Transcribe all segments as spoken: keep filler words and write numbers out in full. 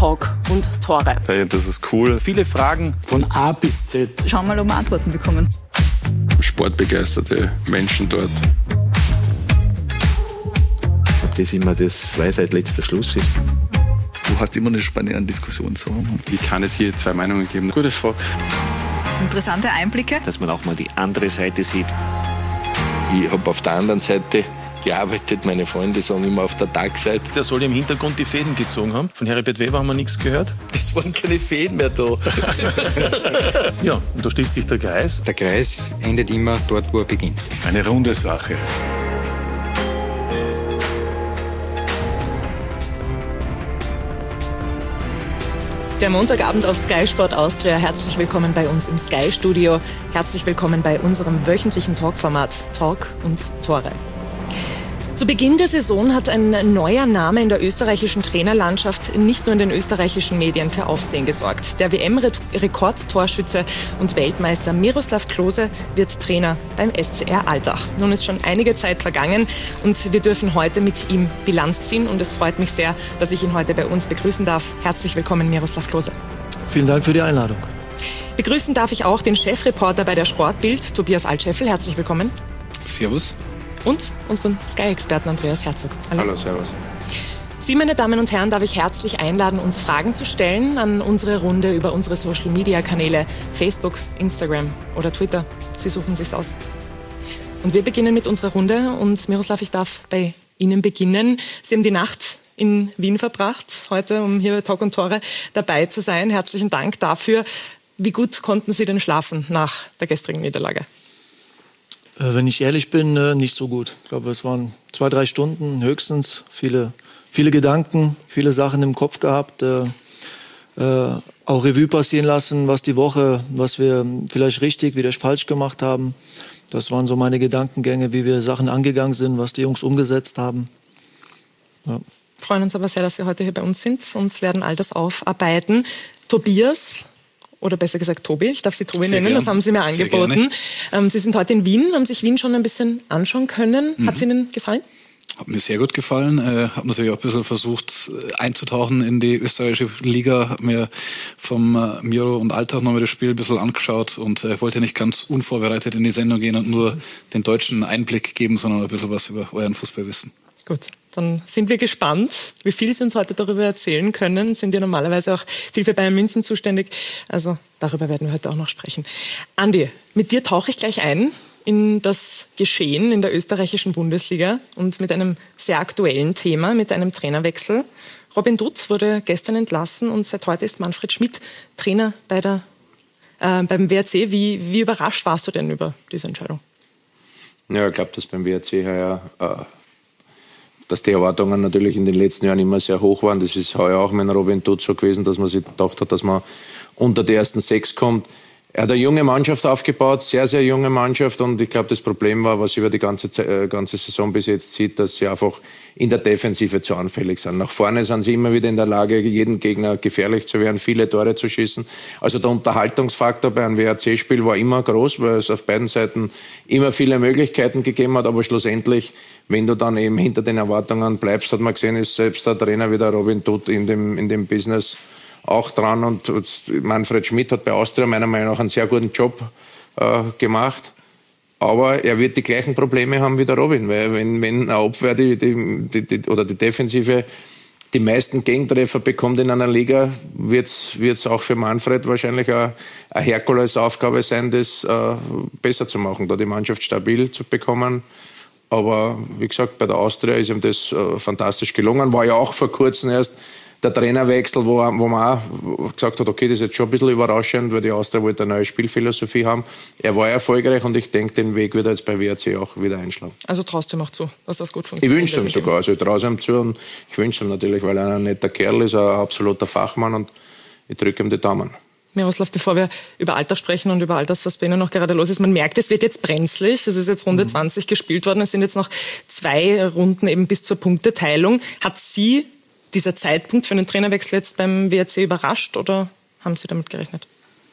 Talk und Tore. Hey, das ist cool. Viele Fragen von A bis Z. Schauen wir mal, ob wir Antworten bekommen. Sportbegeisterte Menschen dort. Ob das immer das Weisheit letzter Schluss ist. Du hast immer eine spannende Diskussion. So. Wie kann es hier zwei Meinungen geben? Gute Frage. Interessante Einblicke. Dass man auch mal die andere Seite sieht. Ich habe auf der anderen Seite gearbeitet. Meine Freunde sagen immer auf der Tagseite. Der soll ja im Hintergrund die Fäden gezogen haben. Von Heribert Weber haben wir nichts gehört. Es waren keine Fäden mehr da. Ja, und da schließt sich der Kreis. Der Kreis endet immer dort, wo er beginnt. Eine runde Sache. Der Montagabend auf Sky Sport Austria. Herzlich willkommen bei uns im Sky-Studio. Herzlich willkommen bei unserem wöchentlichen Talkformat Talk und Tore. Zu Beginn der Saison hat ein neuer Name in der österreichischen Trainerlandschaft nicht nur in den österreichischen Medien für Aufsehen gesorgt. Der W M-Rekordtorschütze und Weltmeister Miroslav Klose wird Trainer beim S C R Altach. Nun ist schon einige Zeit vergangen und wir dürfen heute mit ihm Bilanz ziehen. Und es freut mich sehr, dass ich ihn heute bei uns begrüßen darf. Herzlich willkommen, Miroslav Klose. Vielen Dank für die Einladung. Begrüßen darf ich auch den Chefreporter bei der Sportbild, Tobias Altscheffel. Herzlich willkommen. Servus. Und unseren Sky-Experten Andreas Herzog. Hallo. Hallo, servus. Sie, meine Damen und Herren, darf ich herzlich einladen, uns Fragen zu stellen an unsere Runde über unsere Social-Media-Kanäle Facebook, Instagram oder Twitter. Sie suchen sich's aus. Und wir beginnen mit unserer Runde. Und Miroslav, ich darf bei Ihnen beginnen. Sie haben die Nacht in Wien verbracht, heute, um hier bei Talk und Tore dabei zu sein. Herzlichen Dank dafür. Wie gut konnten Sie denn schlafen nach der gestrigen Niederlage? Wenn ich ehrlich bin, nicht so gut. Ich glaube, es waren zwei, drei Stunden höchstens. Viele, viele Gedanken, viele Sachen im Kopf gehabt. Äh, äh, auch Revue passieren lassen, was die Woche, was wir vielleicht richtig, wieder falsch gemacht haben. Das waren so meine Gedankengänge, wie wir Sachen angegangen sind, was die Jungs umgesetzt haben. Ja. Wir freuen uns aber sehr, dass Sie heute hier bei uns sind und werden all das aufarbeiten. Tobias, oder besser gesagt Tobi, ich darf Sie Tobi Sehr nennen, gern. das haben Sie mir angeboten. Ähm, Sie sind heute in Wien, haben sich Wien schon ein bisschen anschauen können. Mhm. Hat es Ihnen gefallen? Hat mir sehr gut gefallen. Äh, habe natürlich auch ein bisschen versucht einzutauchen in die österreichische Liga. Habe mir vom äh, Miro und Altach nochmal das Spiel ein bisschen angeschaut und äh, wollte nicht ganz unvorbereitet in die Sendung gehen und nur den Deutschen Einblick geben, sondern ein bisschen was über euren Fußball wissen. Gut, dann sind wir gespannt, wie viel Sie uns heute darüber erzählen können. Sind ja normalerweise auch viel für Bayern München zuständig. Also darüber werden wir heute auch noch sprechen. Andi, mit dir tauche ich gleich ein in das Geschehen in der österreichischen Bundesliga und mit einem sehr aktuellen Thema, mit einem Trainerwechsel. Robin Dutt wurde gestern entlassen und seit heute ist Manfred Schmidt Trainer bei der, äh, beim W R C. Wie, wie überrascht warst du denn über diese Entscheidung? Ja, ich glaube, dass beim W R C heuer, äh, dass die Erwartungen natürlich in den letzten Jahren immer sehr hoch waren. Das ist heuer auch mit Robin Dutt so gewesen, dass man sich gedacht hat, dass man unter die ersten sechs kommt. Er hat eine junge Mannschaft aufgebaut, sehr, sehr junge Mannschaft. Und ich glaube, das Problem war, was über die ganze, äh, ganze Saison bis jetzt sieht, dass sie einfach in der Defensive zu anfällig sind. Nach vorne sind sie immer wieder in der Lage, jeden Gegner gefährlich zu werden, viele Tore zu schießen. Also der Unterhaltungsfaktor bei einem W R C-Spiel war immer groß, weil es auf beiden Seiten immer viele Möglichkeiten gegeben hat. Aber schlussendlich, wenn du dann eben hinter den Erwartungen bleibst, hat man gesehen, ist selbst der Trainer wie der Robin Dutt in dem, in dem Business auch dran. Und Manfred Schmidt hat bei Austria meiner Meinung nach einen sehr guten Job äh, gemacht. Aber er wird die gleichen Probleme haben wie der Robin, weil wenn, wenn eine Abwehr die, die, die, oder die Defensive die meisten Gegentreffer bekommt in einer Liga, wird es auch für Manfred wahrscheinlich eine, eine Herkulesaufgabe sein, das äh, besser zu machen, da die Mannschaft stabil zu bekommen. Aber wie gesagt, bei der Austria ist ihm das äh, fantastisch gelungen. War ja auch vor kurzem erst der Trainerwechsel, wo, wo man auch gesagt hat, okay, das ist jetzt schon ein bisschen überraschend, weil die Austria wollte eine neue Spielphilosophie haben. Er war erfolgreich und ich denke, den Weg wird er jetzt bei W R C auch wieder einschlagen. Also traust du ihm auch zu, dass das gut funktioniert? Ich wünsche ihm sogar, also ich traue ihm zu und ich wünsche ihm natürlich, weil er ein netter Kerl ist, ein absoluter Fachmann und ich drücke ihm die Daumen. Miroslav, bevor wir über Alltag sprechen und über all das, was bei Ihnen noch gerade los ist, man merkt, es wird jetzt brenzlig. Es ist jetzt Runde mhm. zwanzig gespielt worden. Es sind jetzt noch zwei Runden eben bis zur Punkteteilung. Hat Sie dieser Zeitpunkt für einen Trainerwechsel jetzt beim W R C überrascht oder haben Sie damit gerechnet?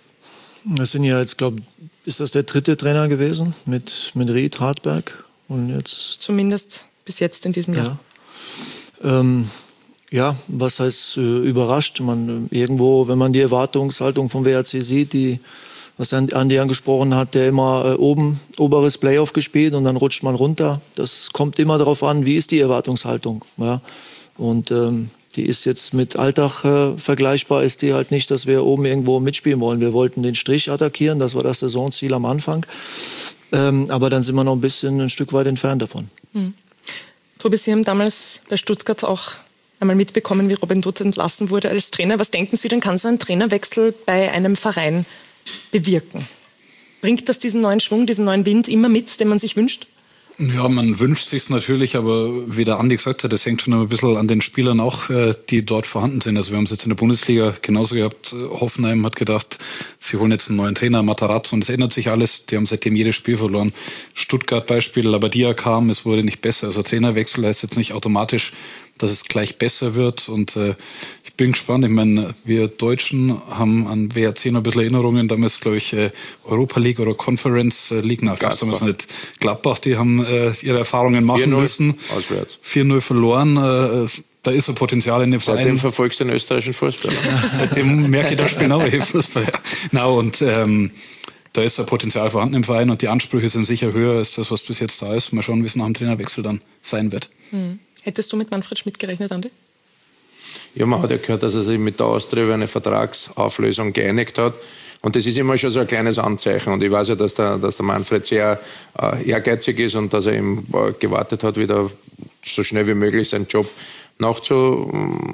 Das sind ja jetzt, glaube ich, ist das der dritte Trainer gewesen mit, mit Ried, Hartberg und jetzt... Zumindest bis jetzt in diesem Jahr. Ja. Ähm, Ja, was heißt äh, überrascht? Man, äh, irgendwo, wenn man die Erwartungshaltung vom W R C sieht, die, was Andi angesprochen hat, der immer äh, oben, oberes Playoff gespielt und dann rutscht man runter. Das kommt immer darauf an, wie ist die Erwartungshaltung. Ja? Und ähm, die ist jetzt mit Alltag äh, vergleichbar, ist die halt nicht, dass wir oben irgendwo mitspielen wollen. Wir wollten den Strich attackieren, das war das Saisonziel am Anfang. Ähm, aber dann sind wir noch ein bisschen ein Stück weit entfernt davon. Mhm. Tobi, Sie haben damals bei Stuttgart auch einmal mitbekommen, wie Robin Dutt entlassen wurde als Trainer. Was denken Sie denn, kann so ein Trainerwechsel bei einem Verein bewirken? Bringt das diesen neuen Schwung, diesen neuen Wind immer mit, den man sich wünscht? Ja, man wünscht sich's natürlich, aber wie der Andi gesagt hat, das hängt schon ein bisschen an den Spielern auch, die dort vorhanden sind. Also wir haben es jetzt in der Bundesliga genauso gehabt. Hoffenheim hat gedacht, sie holen jetzt einen neuen Trainer, Matarazzo, und es ändert sich alles. Die haben seitdem jedes Spiel verloren. Stuttgart Beispiel, Labadia kam, es wurde nicht besser. Also Trainerwechsel heißt jetzt nicht automatisch, dass es gleich besser wird. Und äh, ich bin gespannt. Ich meine, wir Deutschen haben an W R C noch ein bisschen Erinnerungen. Damals, glaube ich, äh, Europa League oder Conference League. Na, gab es damals nicht. Gladbach, die haben äh, ihre Erfahrungen machen müssen. Auswärts. vier null verloren. Äh, da ist so Potenzial in dem Verein. Seitdem verfolgst du den österreichischen Fußball. Seitdem merke ich, da spielen auch Fußball. Ja. Na, und ähm, da ist ein Potenzial vorhanden im Verein und die Ansprüche sind sicher höher als das, was bis jetzt da ist. Mal schauen, wie es nach dem Trainerwechsel dann sein wird. Hm. Hättest du mit Manfred Schmidt gerechnet, Andi? Ja, man hat ja gehört, dass er sich mit der Austria über eine Vertragsauflösung geeinigt hat. Und das ist immer schon so ein kleines Anzeichen. Und ich weiß ja, dass der, dass der Manfred sehr äh, ehrgeizig ist und dass er eben äh, gewartet hat, wieder so schnell wie möglich seinen Job nachzu,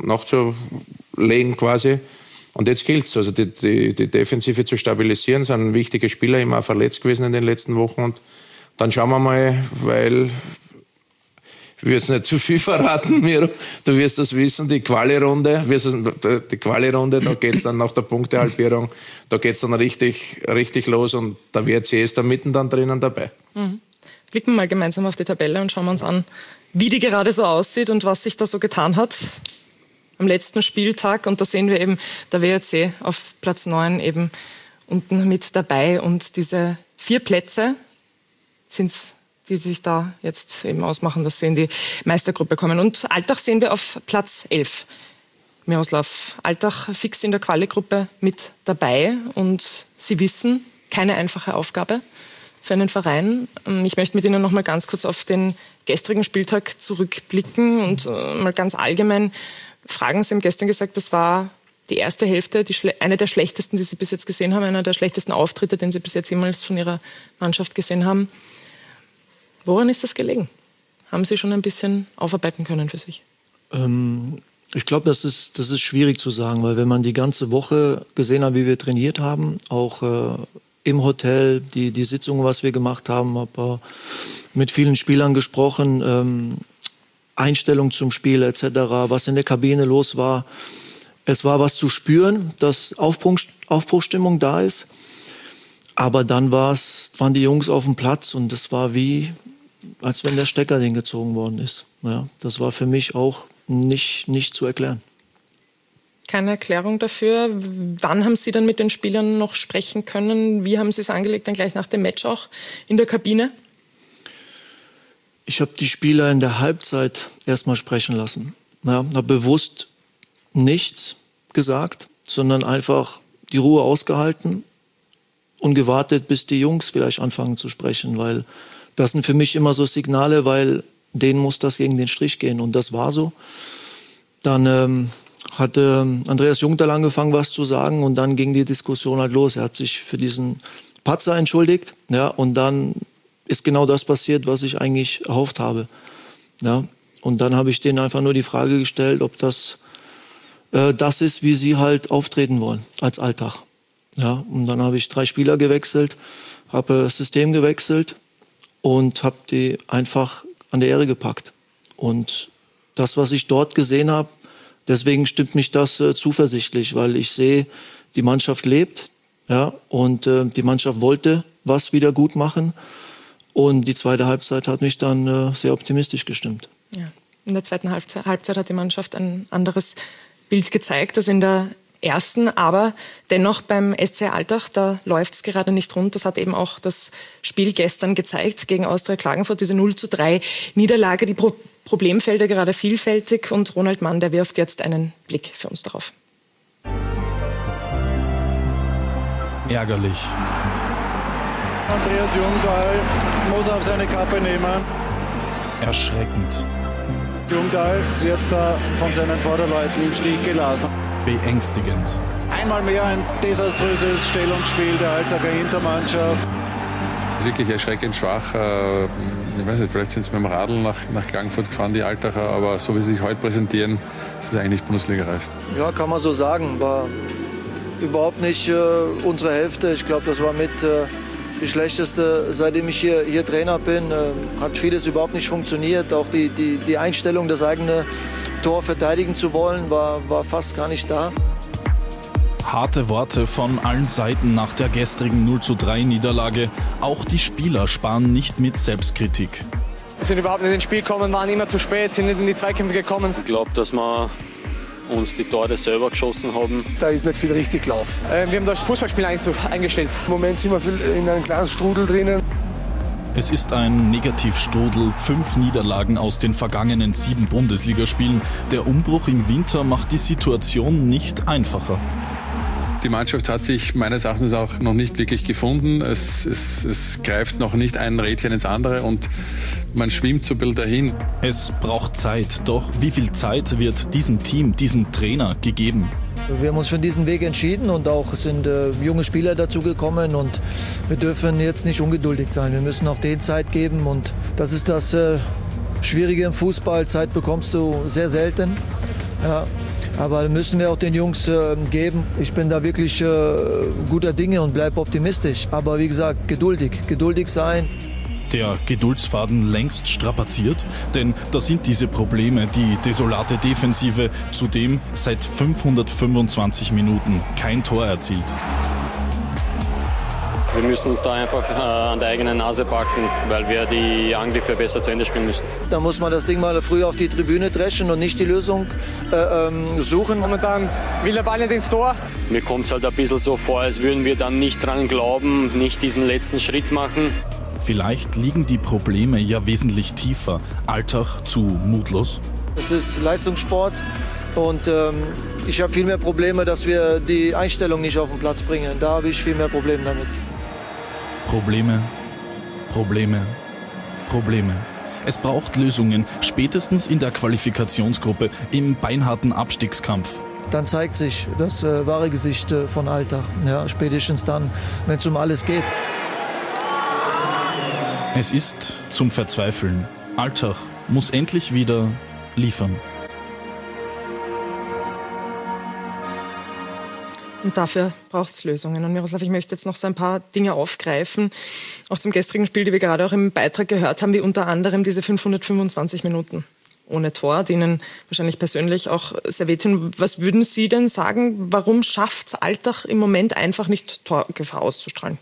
nachzulegen quasi. Und jetzt gilt es, also die, die, die Defensive zu stabilisieren. Es sind wichtige Spieler immer verletzt gewesen in den letzten Wochen. Und dann schauen wir mal, weil... Ich will jetzt nicht zu viel verraten, Miro. Du wirst das wissen, die Quali-Runde, die Quali-Runde, da geht es dann nach der Punktehalbierung, da geht es dann richtig, richtig los und der W R C ist da mitten dann drinnen dabei. Mhm. Blicken wir mal gemeinsam auf die Tabelle und schauen wir uns an, wie die gerade so aussieht und was sich da so getan hat am letzten Spieltag. Und da sehen wir eben, der W R C auf Platz neun eben unten mit dabei und diese vier Plätze sind es, die sich da jetzt eben ausmachen, dass sie in die Meistergruppe kommen. Und Altach sehen wir auf Platz elf. Miroslav, Altach fix in der Quali-Gruppe mit dabei und Sie wissen, keine einfache Aufgabe für einen Verein. Ich möchte mit Ihnen noch mal ganz kurz auf den gestrigen Spieltag zurückblicken und mal ganz allgemein fragen. Sie haben gestern gesagt, das war die erste Hälfte, die eine der schlechtesten, die Sie bis jetzt gesehen haben, einer der schlechtesten Auftritte, den Sie bis jetzt jemals von Ihrer Mannschaft gesehen haben. Woran ist das gelegen? Haben Sie schon ein bisschen aufarbeiten können für sich? Ähm, ich glaube, das ist, das ist schwierig zu sagen, weil wenn man die ganze Woche gesehen hat, wie wir trainiert haben, auch äh, im Hotel, die, die Sitzungen, was wir gemacht haben, habe äh, mit vielen Spielern gesprochen, ähm, Einstellung zum Spiel et cetera, was in der Kabine los war. Es war was zu spüren, dass Aufbruch, Aufbruchstimmung da ist. Aber dann war's, waren die Jungs auf dem Platz und es war wie, als wenn der Stecker denen gezogen worden ist. Ja, das war für mich auch nicht, nicht zu erklären. Keine Erklärung dafür. Wann haben Sie dann mit den Spielern noch sprechen können? Wie haben Sie es angelegt, dann gleich nach dem Match auch in der Kabine? Ich habe die Spieler in der Halbzeit erstmal sprechen lassen. Ja, habe bewusst nichts gesagt, sondern einfach die Ruhe ausgehalten und gewartet, bis die Jungs vielleicht anfangen zu sprechen, weil das sind für mich immer so Signale, weil denen muss das gegen den Strich gehen und das war so. Dann ähm, hatte Andreas Jungdahl angefangen, was zu sagen und dann ging die Diskussion halt los. Er hat sich für diesen Patzer entschuldigt, ja, und dann ist genau das passiert, was ich eigentlich erhofft habe. Ja, und dann habe ich denen einfach nur die Frage gestellt, ob das äh, das ist, wie sie halt auftreten wollen als Alltag. Ja, und dann habe ich drei Spieler gewechselt, habe das System gewechselt und habe die einfach an der Ehre gepackt. Und das, was ich dort gesehen habe, deswegen stimmt mich das äh, zuversichtlich, weil ich sehe, die Mannschaft lebt, ja, und äh, die Mannschaft wollte was wieder gut machen. Und die zweite Halbzeit hat mich dann äh, sehr optimistisch gestimmt. Ja. In der zweiten Halbzeit, Halbzeit hat die Mannschaft ein anderes Bild gezeigt als in der ersten, aber dennoch beim S C Altach, da läuft es gerade nicht rund. Das hat eben auch das Spiel gestern gezeigt gegen Austria Klagenfurt, diese null zu drei Niederlage. Die Pro- Problemfelder gerade vielfältig und Ronald Mann, der wirft jetzt einen Blick für uns darauf. Ärgerlich. Andreas Jungdahl muss auf seine Kappe nehmen. Erschreckend. Jungdahl wird da von seinen Vorderleuten im Stich gelassen. Beängstigend. Einmal mehr ein desaströses Stellungsspiel der Altacher Hintermannschaft. Wirklich erschreckend schwach. Ich weiß nicht, vielleicht sind sie mit dem Radl nach, nach Klagenfurt gefahren, die Altacher, aber so wie sie sich heute präsentieren, ist es eigentlich Bundesliga-reif. Ja, kann man so sagen. War überhaupt nicht äh, unsere Hälfte. Ich glaube, das war mit äh, die schlechteste, seitdem ich hier, hier Trainer bin. Äh, hat vieles überhaupt nicht funktioniert. Auch die, die, die Einstellung, das eigene Tor verteidigen zu wollen, war, war fast gar nicht da. Harte Worte von allen Seiten nach der gestrigen null zu drei Niederlage. Auch die Spieler sparen nicht mit Selbstkritik. Wir sind überhaupt nicht ins Spiel gekommen, waren immer zu spät, sind nicht in die Zweikämpfe gekommen. Ich glaube, dass wir uns die Tore selber geschossen haben. Da ist nicht viel richtig gelaufen. Äh, wir haben das Fußballspiel eingestellt. Im Moment sind wir viel in einem kleinen Strudel drinnen. Es ist ein Negativstrudel, fünf Niederlagen aus den vergangenen sieben Bundesligaspielen. Der Umbruch im Winter macht die Situation nicht einfacher. Die Mannschaft hat sich meines Erachtens auch noch nicht wirklich gefunden. Es, es, es greift noch nicht ein Rädchen ins andere und man schwimmt so ein bisschen dahin. Es braucht Zeit, doch wie viel Zeit wird diesem Team, diesem Trainer gegeben? Wir haben uns für diesen Weg entschieden und auch sind äh, junge Spieler dazugekommen und wir dürfen jetzt nicht ungeduldig sein. Wir müssen auch denen Zeit geben und das ist das äh, Schwierige im Fußball. Zeit bekommst du sehr selten. Ja. Aber müssen wir auch den Jungs äh, geben. Ich bin da wirklich äh, guter Dinge und bleibe optimistisch. Aber wie gesagt, geduldig, geduldig sein. Der Geduldsfaden längst strapaziert, denn da sind diese Probleme, die desolate Defensive, zudem seit fünfhundertfünfundzwanzig Minuten kein Tor erzielt. Wir müssen uns da einfach äh, an der eigenen Nase packen, weil wir die Angriffe besser zu Ende spielen müssen. Da muss man das Ding mal früh auf die Tribüne dreschen und nicht die Lösung äh, ähm, suchen. Momentan will der Ball nicht ins Tor. Mir kommt es halt ein bisschen so vor, als würden wir dann nicht dran glauben, nicht diesen letzten Schritt machen. Vielleicht liegen die Probleme ja wesentlich tiefer. Alltag zu mutlos? Es ist Leistungssport und ähm, ich habe viel mehr Probleme, dass wir die Einstellung nicht auf den Platz bringen. Da habe ich viel mehr Probleme damit. Probleme, Probleme, Probleme. Es braucht Lösungen, spätestens in der Qualifikationsgruppe, im beinharten Abstiegskampf. Dann zeigt sich das äh, wahre Gesicht äh, von Alltag. Ja, spätestens dann, wenn es um alles geht. Es ist zum Verzweifeln. Alltag muss endlich wieder liefern. Und dafür braucht es Lösungen. Und Miroslav, ich möchte jetzt noch so ein paar Dinge aufgreifen, auch zum gestrigen Spiel, die wir gerade auch im Beitrag gehört haben, wie unter anderem diese fünfhundertfünfundzwanzig Minuten ohne Tor, die Ihnen wahrscheinlich persönlich auch sehr wehtun. Was würden Sie denn sagen, warum schafft es Alltag im Moment einfach nicht, Torgefahr auszustrahlen?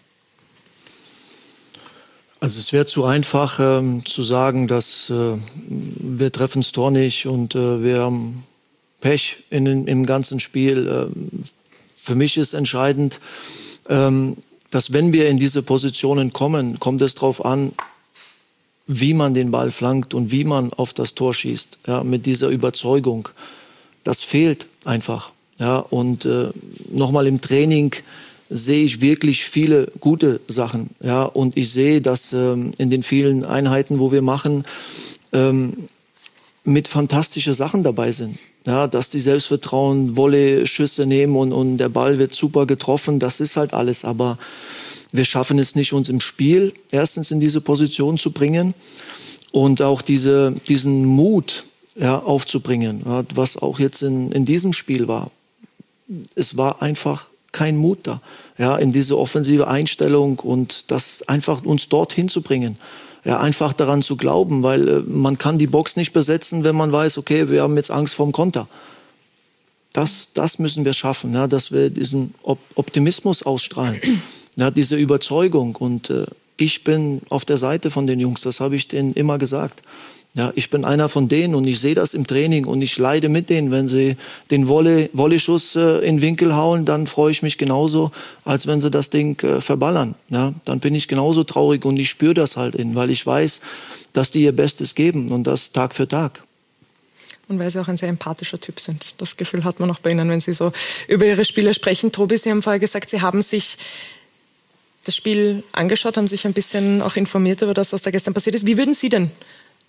Also es wäre zu einfach ähm, zu sagen, dass äh, wir treffen das Tor nicht und äh, wir haben Pech in, in, im ganzen Spiel. Äh, Für mich ist entscheidend, ähm, dass wenn wir in diese Positionen kommen, kommt es darauf an, wie man den Ball flankt und wie man auf das Tor schießt. Ja, mit dieser Überzeugung. Das fehlt einfach. Ja, und äh, nochmal im Training sehe ich wirklich viele gute Sachen. Ja, und ich sehe, dass ähm, in den vielen Einheiten, wo wir machen, ähm, mit fantastische Sachen dabei sind. Ja, dass die Selbstvertrauen, Volley-Schüsse nehmen und, und der Ball wird super getroffen, das ist halt alles. Aber wir schaffen es nicht, uns im Spiel erstens in diese Position zu bringen und auch diese, diesen Mut ja, aufzubringen, ja, was auch jetzt in, in diesem Spiel war. Es war einfach kein Mut da, ja, in diese offensive Einstellung und das einfach uns dorthin zu bringen. Ja, einfach daran zu glauben, weil äh, man kann die Box nicht besetzen, wenn man weiß, okay, wir haben jetzt Angst vorm Konter. Das, das müssen wir schaffen, ja, dass wir diesen Op- Optimismus ausstrahlen, ja, diese Überzeugung. Und äh, ich bin auf der Seite von den Jungs, das habe ich denen immer gesagt. Ja, ich bin einer von denen und ich sehe das im Training und ich leide mit denen. Wenn sie den Volley, Volleyschuss äh, in den Winkel hauen, dann freue ich mich genauso, als wenn sie das Ding äh, verballern. Ja, dann bin ich genauso traurig und ich spüre das halt in, weil ich weiß, dass die ihr Bestes geben und das Tag für Tag. Und weil Sie auch ein sehr empathischer Typ sind. Das Gefühl hat man auch bei Ihnen, wenn Sie so über Ihre Spieler sprechen. Tobi, Sie haben vorher gesagt, Sie haben sich das Spiel angeschaut, haben sich ein bisschen auch informiert über das, was da gestern passiert ist. Wie würden Sie denn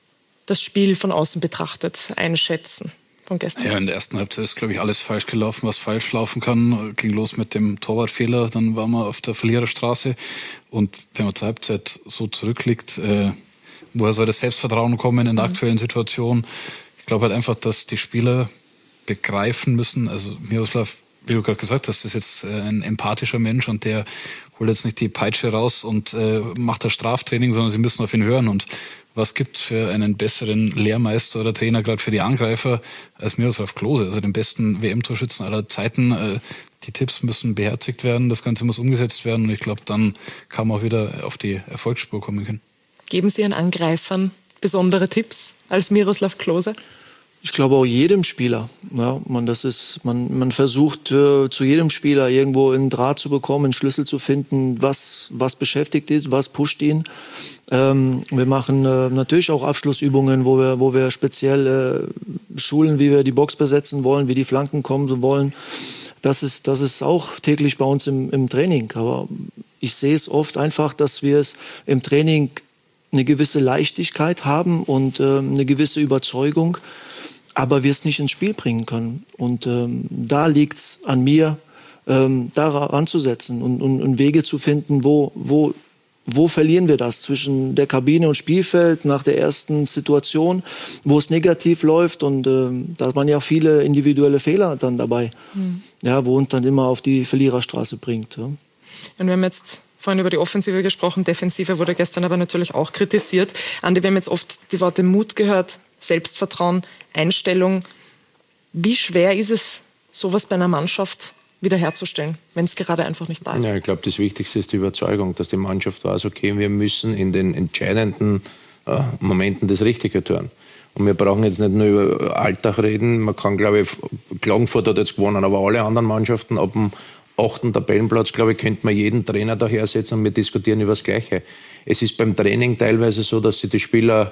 das Spiel von außen betrachtet einschätzen von gestern? Ja, in der ersten Halbzeit ist, glaube ich, alles falsch gelaufen, was falsch laufen kann. Ging los mit dem Torwartfehler, dann waren wir auf der Verliererstraße. Und wenn man zur Halbzeit so zurückliegt, äh, woher soll das Selbstvertrauen kommen in der mhm. aktuellen Situation? Ich glaube halt einfach, dass die Spieler begreifen müssen, also Miroslav, wie du gerade gesagt hast, ist jetzt ein empathischer Mensch und der holt jetzt nicht die Peitsche raus und äh, macht das Straftraining, sondern sie müssen auf ihn hören. Und was gibt's für einen besseren Lehrmeister oder Trainer, gerade für die Angreifer, als Miroslav Klose, also den besten W M-Torschützen aller Zeiten. Äh, die Tipps müssen beherzigt werden, das Ganze muss umgesetzt werden und ich glaube, dann kann man auch wieder auf die Erfolgsspur kommen können. Geben Sie Ihren Angreifern besondere Tipps als Miroslav Klose? Ich glaube auch jedem Spieler. Ja, man, das ist, man, man versucht äh, zu jedem Spieler irgendwo einen Draht zu bekommen, einen Schlüssel zu finden, was, was beschäftigt ist, was pusht ihn. Ähm, wir machen äh, natürlich auch Abschlussübungen, wo wir, wo wir speziell äh, schulen, wie wir die Box besetzen wollen, wie die Flanken kommen wollen. Das ist, das ist auch täglich bei uns im, im Training. Aber ich sehe es oft einfach, dass wir es im Training eine gewisse Leichtigkeit haben und äh, eine gewisse Überzeugung, aber wir es nicht ins Spiel bringen können. Und ähm, da liegt es an mir, ähm, da ranzusetzen und, und, und Wege zu finden, wo, wo, wo verlieren wir das zwischen der Kabine und Spielfeld nach der ersten Situation, wo es negativ läuft. Und ähm, da waren ja viele individuelle Fehler dann dabei, mhm. ja, wo uns dann immer auf die Verliererstraße bringt. Ja. Und wir haben jetzt vorhin über die Offensive gesprochen, Defensive wurde gestern aber natürlich auch kritisiert. Andi, wir haben jetzt oft die Worte Mut gehört, Selbstvertrauen, Einstellung. Wie schwer ist es, sowas bei einer Mannschaft wiederherzustellen, wenn es gerade einfach nicht da ist? Ja, ich glaube, das Wichtigste ist die Überzeugung, dass die Mannschaft weiß, okay, wir müssen in den entscheidenden äh, Momenten das Richtige tun. Und wir brauchen jetzt nicht nur über Alltag reden. Man kann, glaube ich, Klagenfurt hat jetzt gewonnen, aber alle anderen Mannschaften ab dem achten Tabellenplatz, glaube ich, könnte man jeden Trainer daher setzen und wir diskutieren über das Gleiche. Es ist beim Training teilweise so, dass sich die Spieler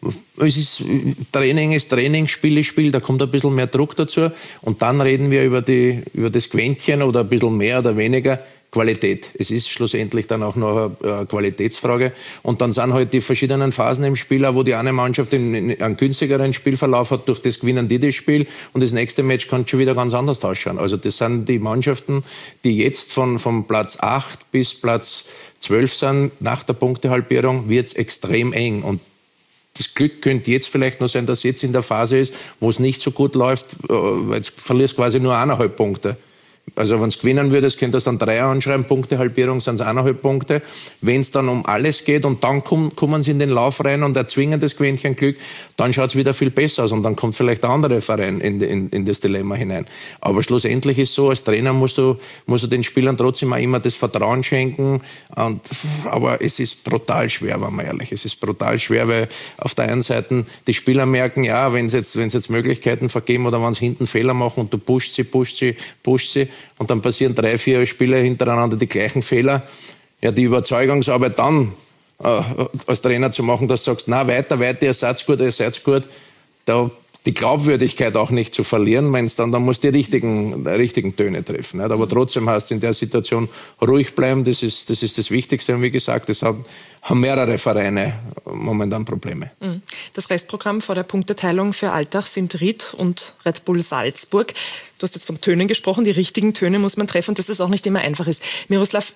Es ist, Training ist Training, Spiel ist Spiel, da kommt ein bisschen mehr Druck dazu. Und dann reden wir über, die, über das Quäntchen oder ein bisschen mehr oder weniger Qualität. Es ist schlussendlich dann auch noch eine Qualitätsfrage. Und dann sind halt die verschiedenen Phasen im Spiel, wo die eine Mannschaft einen günstigeren Spielverlauf hat, durch das gewinnen die das Spiel und das nächste Match kann schon wieder ganz anders ausschauen. Also das sind die Mannschaften, die jetzt von, von Platz acht bis Platz zwölf sind, nach der Punktehalbierung wird es extrem eng. Und das Glück könnte jetzt vielleicht noch sein, dass jetzt in der Phase ist, wo es nicht so gut läuft, weil jetzt verlierst du quasi nur eineinhalb Punkte. Also wenn es gewinnen würdest, könntest du dann drei anschreiben, Punktehalbierung sind es eineinhalb Punkte. Wenn es dann um alles geht und dann kommen, kommen sie in den Lauf rein und erzwingen das Quäntchen Glück, dann schaut es wieder viel besser aus und dann kommt vielleicht der andere Verein in, in, in das Dilemma hinein. Aber schlussendlich ist so, als Trainer musst du, musst du den Spielern trotzdem auch immer das Vertrauen schenken. Und, aber es ist brutal schwer, wenn man ehrlich ist. Es ist brutal schwer, weil auf der einen Seite die Spieler merken, ja, wenn sie jetzt, wenn sie jetzt Möglichkeiten vergeben oder wenn sie hinten Fehler machen und du pusht sie, pusht sie, pusht sie, und dann passieren drei, vier Spiele hintereinander die gleichen Fehler. Ja, die Überzeugungsarbeit dann äh, als Trainer zu machen, dass du sagst, na weiter, weiter, ihr seid gut, ihr seid gut, da die Glaubwürdigkeit auch nicht zu verlieren, wenn es dann, dann musst du die richtigen, die richtigen Töne treffen. Nicht? Aber trotzdem heißt es in der Situation ruhig bleiben, das ist das, ist das Wichtigste. Und wie gesagt, das haben, haben mehrere Vereine momentan Probleme. Das Restprogramm vor der Punkteteilung für Altach sind Ried und Red Bull Salzburg. Du hast jetzt von Tönen gesprochen, die richtigen Töne muss man treffen, dass das auch nicht immer einfach ist. Miroslav,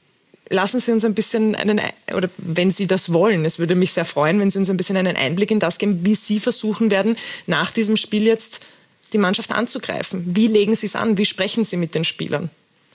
lassen Sie uns ein bisschen einen, oder wenn Sie das wollen, es würde mich sehr freuen, wenn Sie uns ein bisschen einen Einblick in das geben, wie Sie versuchen werden, nach diesem Spiel jetzt die Mannschaft anzugreifen. Wie legen Sie es an? Wie sprechen Sie mit den Spielern?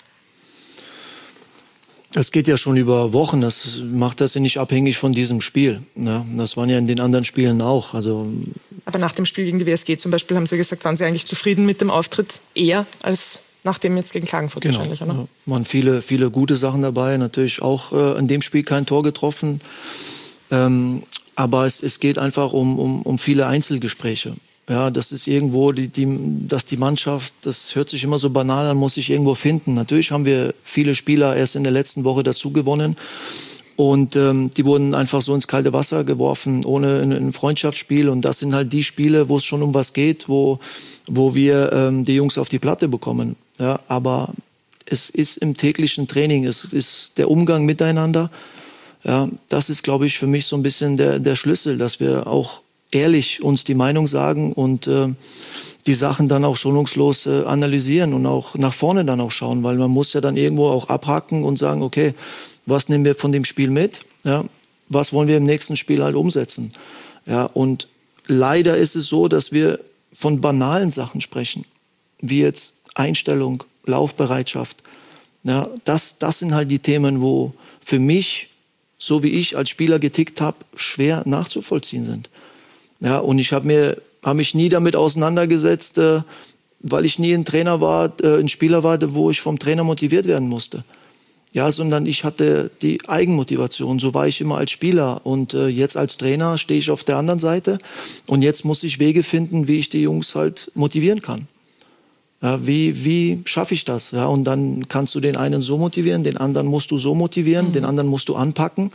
Es geht ja schon über Wochen, das macht das ja nicht abhängig von diesem Spiel. Ja, das waren ja in den anderen Spielen auch. Also Aber nach dem Spiel gegen die W S G zum Beispiel, haben Sie gesagt, waren Sie eigentlich zufrieden mit dem Auftritt eher als nach dem jetzt gegen Klagenfurt genau, wahrscheinlich, oder? Ja, waren viele, viele gute Sachen dabei. Natürlich auch äh, in dem Spiel kein Tor getroffen. Ähm, aber es, es geht einfach um, um, um viele Einzelgespräche. Ja, das ist irgendwo, die, die, dass die Mannschaft, das hört sich immer so banal an, muss sich irgendwo finden. Natürlich haben wir viele Spieler erst in der letzten Woche dazu gewonnen. Und ähm, die wurden einfach so ins kalte Wasser geworfen, ohne ein, ein Freundschaftsspiel. Und das sind halt die Spiele, wo es schon um was geht, wo, wo wir ähm, die Jungs auf die Platte bekommen. Ja, aber es ist im täglichen Training, es ist der Umgang miteinander. Ja, das ist, glaube ich, für mich so ein bisschen der, der Schlüssel, dass wir auch ehrlich uns die Meinung sagen und äh, die Sachen dann auch schonungslos äh, analysieren und auch nach vorne dann auch schauen. Weil man muss ja dann irgendwo auch abhaken und sagen, okay, was nehmen wir von dem Spiel mit? Ja, was wollen wir im nächsten Spiel halt umsetzen? Ja, und leider ist es so, dass wir von banalen Sachen sprechen, wie jetzt Einstellung, Laufbereitschaft. Ja, das, das sind halt die Themen, wo für mich, so wie ich als Spieler getickt habe, schwer nachzuvollziehen sind. Ja, und ich habe mir habe mich nie damit auseinandergesetzt, äh, weil ich nie ein Trainer war, äh, ein Spieler war, wo ich vom Trainer motiviert werden musste. Ja, sondern ich hatte die Eigenmotivation. So war ich immer als Spieler. Und äh, jetzt als Trainer stehe ich auf der anderen Seite. Und jetzt muss ich Wege finden, wie ich die Jungs halt motivieren kann. Ja, wie wie schaffe ich das? Ja, und dann kannst du den einen so motivieren, den anderen musst du so motivieren, mhm. den anderen musst du anpacken.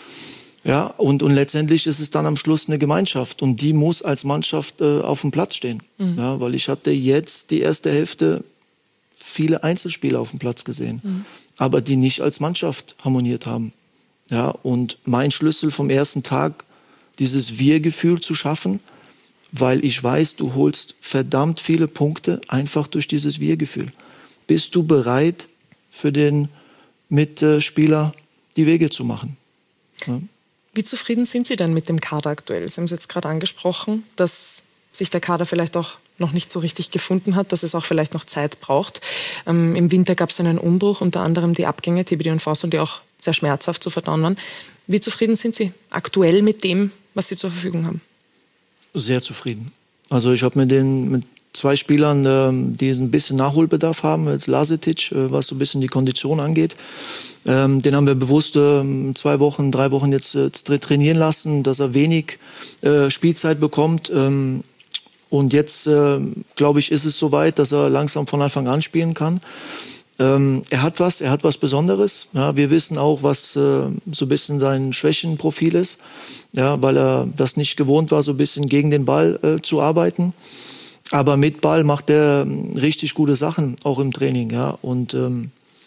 Ja, und, und letztendlich ist es dann am Schluss eine Gemeinschaft. Und die muss als Mannschaft äh, auf dem Platz stehen. Mhm. Ja, weil ich hatte jetzt die erste Hälfte viele Einzelspieler auf dem Platz gesehen. Mhm. aber die nicht als Mannschaft harmoniert haben. Ja, und mein Schlüssel vom ersten Tag, dieses Wir-Gefühl zu schaffen, weil ich weiß, du holst verdammt viele Punkte einfach durch dieses Wir-Gefühl. Bist du bereit, für den Mitspieler die Wege zu machen? Ja. Wie zufrieden sind Sie denn mit dem Kader aktuell? Sie haben es jetzt gerade angesprochen, dass sich der Kader vielleicht auch noch nicht so richtig gefunden hat, dass es auch vielleicht noch Zeit braucht. Ähm, Im Winter gab es einen Umbruch, unter anderem die Abgänge, T B D und Fausto, die auch sehr schmerzhaft zu verdauen waren. Wie zufrieden sind Sie aktuell mit dem, was Sie zur Verfügung haben? Sehr zufrieden. Also ich habe mit den mit zwei Spielern, ähm, die ein bisschen Nachholbedarf haben, jetzt Lasetic, äh, was so ein bisschen die Kondition angeht. Ähm, den haben wir bewusst äh, zwei Wochen, drei Wochen jetzt äh, trainieren lassen, dass er wenig äh, Spielzeit bekommt. Ähm, und jetzt, äh, glaube ich, ist es soweit, dass er langsam von Anfang an spielen kann. Ähm, er hat was, er hat was Besonderes. Ja, wir wissen auch, was äh, so ein bisschen sein Schwächenprofil ist, ja, weil er das nicht gewohnt war, so ein bisschen gegen den Ball äh, zu arbeiten. Aber mit Ball macht er richtig gute Sachen, auch im Training. Ja. Und ähm,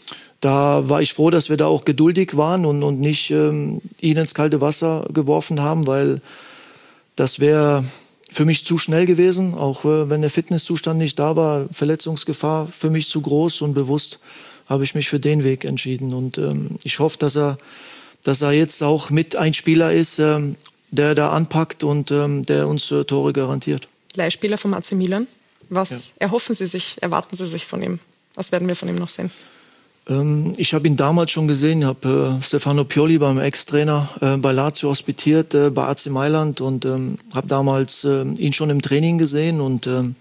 da war ich froh, dass wir da auch geduldig waren und, und nicht ähm, ihn ins kalte Wasser geworfen haben, weil das wäre für mich zu schnell gewesen. Auch äh, wenn der Fitnesszustand nicht da war, Verletzungsgefahr für mich zu groß. Und bewusst habe ich mich für den Weg entschieden. Und ähm, ich hoffe, dass er, dass er jetzt auch mit ein Spieler ist, ähm, der da anpackt und ähm, der uns äh, Tore garantiert. Leihspieler vom A C Milan. Was ja. erhoffen Sie sich, erwarten Sie sich von ihm? Was werden wir von ihm noch sehen? Ähm, ich habe ihn damals schon gesehen. Ich habe äh, Stefano Pioli beim Ex-Trainer äh, bei Lazio hospitiert, äh, bei A C Mailand und ähm, habe damals äh, ihn schon im Training gesehen. Und ähm,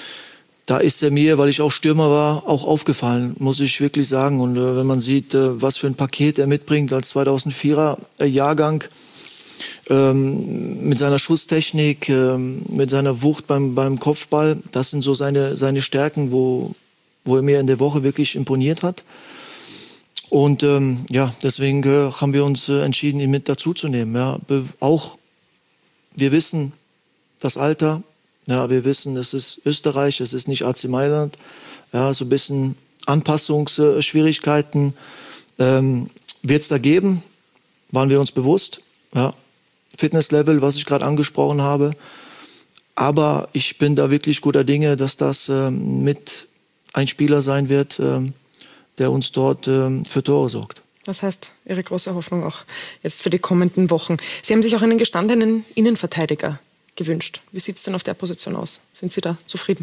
da ist er mir, weil ich auch Stürmer war, auch aufgefallen, muss ich wirklich sagen. Und äh, wenn man sieht, äh, was für ein Paket er mitbringt als zweitausendvierer Jahrgang, Ähm, mit seiner Schusstechnik, ähm, mit seiner Wucht beim, beim Kopfball. Das sind so seine, seine Stärken, wo, wo er mir in der Woche wirklich imponiert hat. Und ähm, ja, deswegen äh, haben wir uns äh, entschieden, ihn mit dazuzunehmen. Ja. Be- auch, wir wissen das Alter, ja, wir wissen, es ist Österreich, es ist nicht A C Mailand. Ja, so ein bisschen Anpassungsschwierigkeiten ähm, wird es da geben, waren wir uns bewusst. Ja. Fitnesslevel, was ich gerade angesprochen habe. Aber ich bin da wirklich guter Dinge, dass das ähm, mit ein Spieler sein wird, ähm, der uns dort ähm, für Tore sorgt. Das heißt, Ihre große Hoffnung auch jetzt für die kommenden Wochen. Sie haben sich auch einen gestandenen Innenverteidiger gewünscht. Wie sieht es denn auf der Position aus? Sind Sie da zufrieden?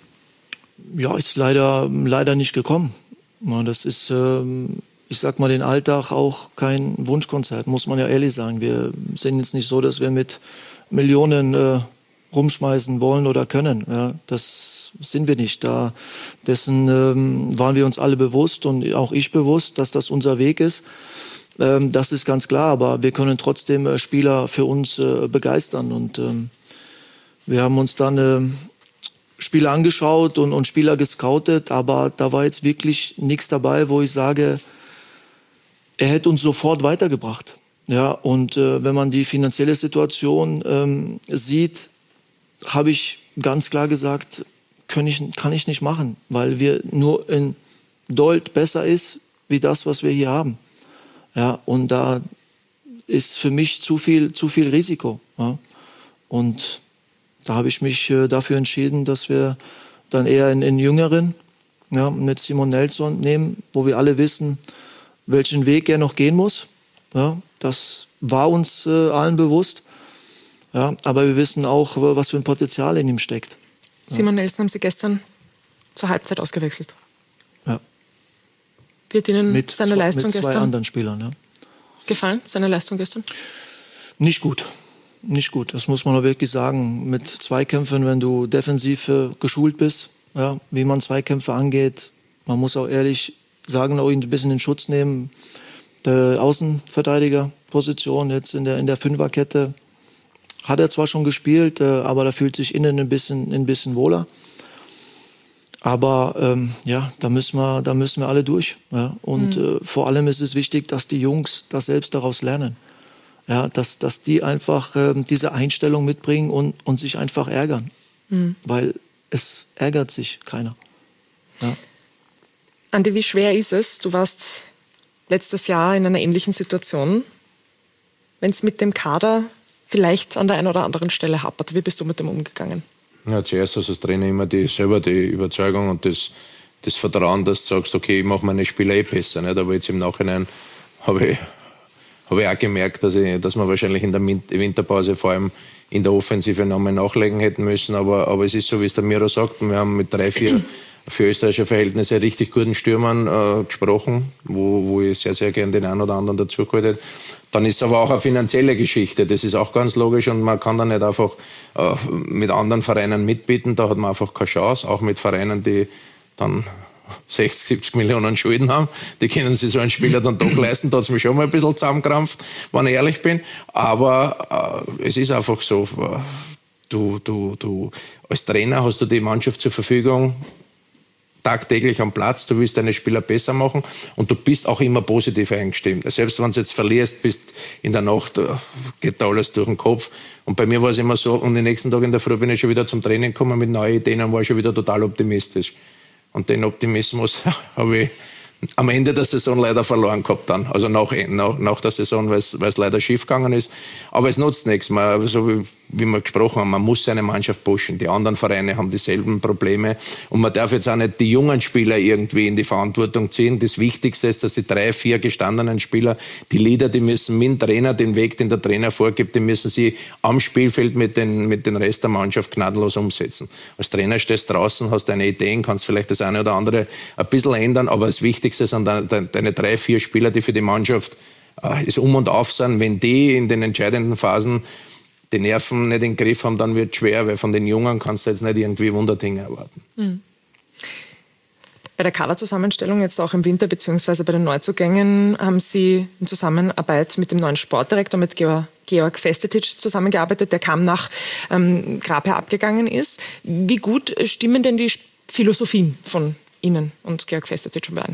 Ja, ist leider, leider nicht gekommen. Ja, das ist... Ähm, Ich sag mal, den Alltag auch kein Wunschkonzert, muss man ja ehrlich sagen. Wir sind jetzt nicht so, dass wir mit Millionen äh, rumschmeißen wollen oder können. Ja, das sind wir nicht. Da, dessen ähm, waren wir uns alle bewusst und auch ich bewusst, dass das unser Weg ist. Ähm, das ist ganz klar, aber wir können trotzdem äh, Spieler für uns äh, begeistern. Und ähm, wir haben uns dann äh, Spieler angeschaut und, und Spieler gescoutet, aber da war jetzt wirklich nichts dabei, wo ich sage, er hätte uns sofort weitergebracht. Ja, und äh, wenn man die finanzielle Situation ähm, sieht, habe ich ganz klar gesagt, kann ich, kann ich nicht machen, weil wir nur in Dold besser ist, wie das, was wir hier haben. Ja, und da ist für mich zu viel, zu viel Risiko. Ja. Und da habe ich mich äh, dafür entschieden, dass wir dann eher einen, einen Jüngeren, ja, mit Simon Nelson nehmen, wo wir alle wissen, welchen Weg er noch gehen muss. Ja, das war uns äh, allen bewusst. Ja, aber wir wissen auch, was für ein Potenzial in ihm steckt. Ja. Simon Nelson haben Sie gestern zur Halbzeit ausgewechselt. Ja. Wird Ihnen mit seine zwei, Leistung mit zwei gestern anderen Spielern, ja. gefallen? Seine Leistung gestern? Nicht gut. Nicht gut. Das muss man auch wirklich sagen. Mit Zweikämpfen, wenn du defensiv äh, geschult bist, ja, wie man Zweikämpfe angeht, man muss auch ehrlich sagen, auch ihn ein bisschen in Schutz nehmen. Die Außenverteidigerposition jetzt in der, in der Fünferkette hat er zwar schon gespielt, äh, aber da fühlt sich innen ein bisschen, ein bisschen wohler. Aber ähm, ja, da müssen wir, da müssen wir alle durch. Ja? Und mhm. äh, vor allem ist es wichtig, dass die Jungs das selbst daraus lernen. Ja, dass, dass die einfach äh, diese Einstellung mitbringen und, und sich einfach ärgern. Mhm. Weil es ärgert sich keiner. Ja. Andi, wie schwer ist es? Du warst letztes Jahr in einer ähnlichen Situation. Wenn es mit dem Kader vielleicht an der einen oder anderen Stelle hapert, wie bist du mit dem umgegangen? Ja, zuerst hast du als Trainer immer die, selber die Überzeugung und das, das Vertrauen, dass du sagst, okay, ich mache meine Spieler eh besser. Nicht? Aber jetzt im Nachhinein habe ich, hab ich auch gemerkt, dass, ich, dass wir wahrscheinlich in der Winterpause vor allem in der Offensive nochmal nachlegen hätten müssen. Aber, aber es ist so, wie es der Miro sagt, wir haben mit drei, vier für österreichische Verhältnisse richtig guten Stürmern äh, gesprochen, wo, wo ich sehr, sehr gern den einen oder anderen dazugeholt hätte. Dann ist es aber auch eine finanzielle Geschichte, das ist auch ganz logisch und man kann da nicht einfach äh, mit anderen Vereinen mitbieten, da hat man einfach keine Chance, auch mit Vereinen, die dann sechzig, siebzig Millionen Schulden haben, die können sich so einen Spieler dann doch leisten, da hat es mich schon mal ein bisschen zusammengekrampft, wenn ich ehrlich bin, aber äh, es ist einfach so, äh, du, du, du als Trainer hast du die Mannschaft zur Verfügung, tagtäglich am Platz, du willst deine Spieler besser machen und du bist auch immer positiv eingestimmt. Selbst wenn du jetzt verlierst, bist in der Nacht, geht da alles durch den Kopf. Und bei mir war es immer so, und den nächsten Tag in der Früh bin ich schon wieder zum Training gekommen mit neuen Ideen und war schon wieder total optimistisch. Und den Optimismus habe ich am Ende der Saison leider verloren gehabt dann. Also nach, nach, nach der Saison, weil es leider schief gegangen ist. Aber es nutzt nichts. Man, so wie, wie wir gesprochen haben, man muss seine Mannschaft pushen. Die anderen Vereine haben dieselben Probleme. Und man darf jetzt auch nicht die jungen Spieler irgendwie in die Verantwortung ziehen. Das Wichtigste ist, dass die drei, vier gestandenen Spieler, die Leader, die müssen mit dem Trainer, den Weg, den der Trainer vorgibt, den müssen sie am Spielfeld mit den, mit den Rest der Mannschaft gnadenlos umsetzen. Als Trainer stehst du draußen, hast deine Ideen, kannst vielleicht das eine oder andere ein bisschen ändern, aber das Wichtigste sind deine drei, vier Spieler, die für die Mannschaft äh, ist um und auf sind. Wenn die in den entscheidenden Phasen die Nerven nicht in den Griff haben, dann wird es schwer, weil von den Jungen kannst du jetzt nicht irgendwie Wunderdinge erwarten. Mhm. Bei der Kaderzusammenstellung jetzt auch im Winter beziehungsweise bei den Neuzugängen haben Sie in Zusammenarbeit mit dem neuen Sportdirektor, mit Georg, Georg Festetic zusammengearbeitet, der kam nach ähm, Grabherr abgegangen ist. Wie gut stimmen denn die Philosophien von Ihnen und Georg Festetic überein?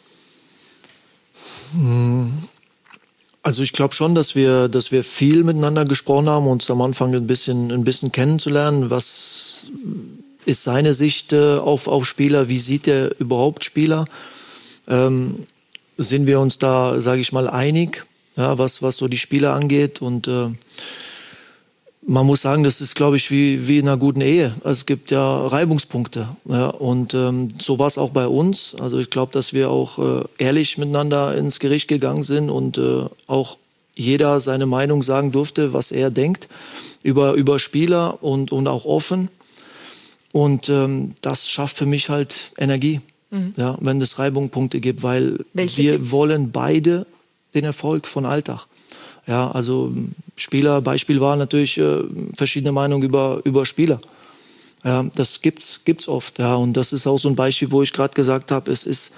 Also ich glaube schon, dass wir, dass wir viel miteinander gesprochen haben, uns am Anfang ein bisschen, ein bisschen kennenzulernen. Was ist seine Sicht äh, auf, auf Spieler? Wie sieht er überhaupt Spieler? Ähm, sind wir uns da, sage ich mal, einig, ja, was, was so die Spieler angeht? Und äh, man muss sagen, das ist, glaube ich, wie, wie in einer guten Ehe. Also es gibt ja Reibungspunkte. Ja, und ähm, so war es auch bei uns. Also ich glaube, dass wir auch äh, ehrlich miteinander ins Gericht gegangen sind und äh, auch jeder seine Meinung sagen durfte, was er denkt über, über Spieler und, und auch offen. Und ähm, das schafft für mich halt Energie, mhm. ja, wenn es Reibungspunkte gibt, weil Welche wir gibt's? wollen beide den Erfolg von Alltag. Ja, also Spieler, Beispiel war natürlich äh, verschiedene Meinungen über, über Spieler. Ja, das gibt's, gibt's oft. Ja, und das ist auch so ein Beispiel, wo ich gerade gesagt habe, es ist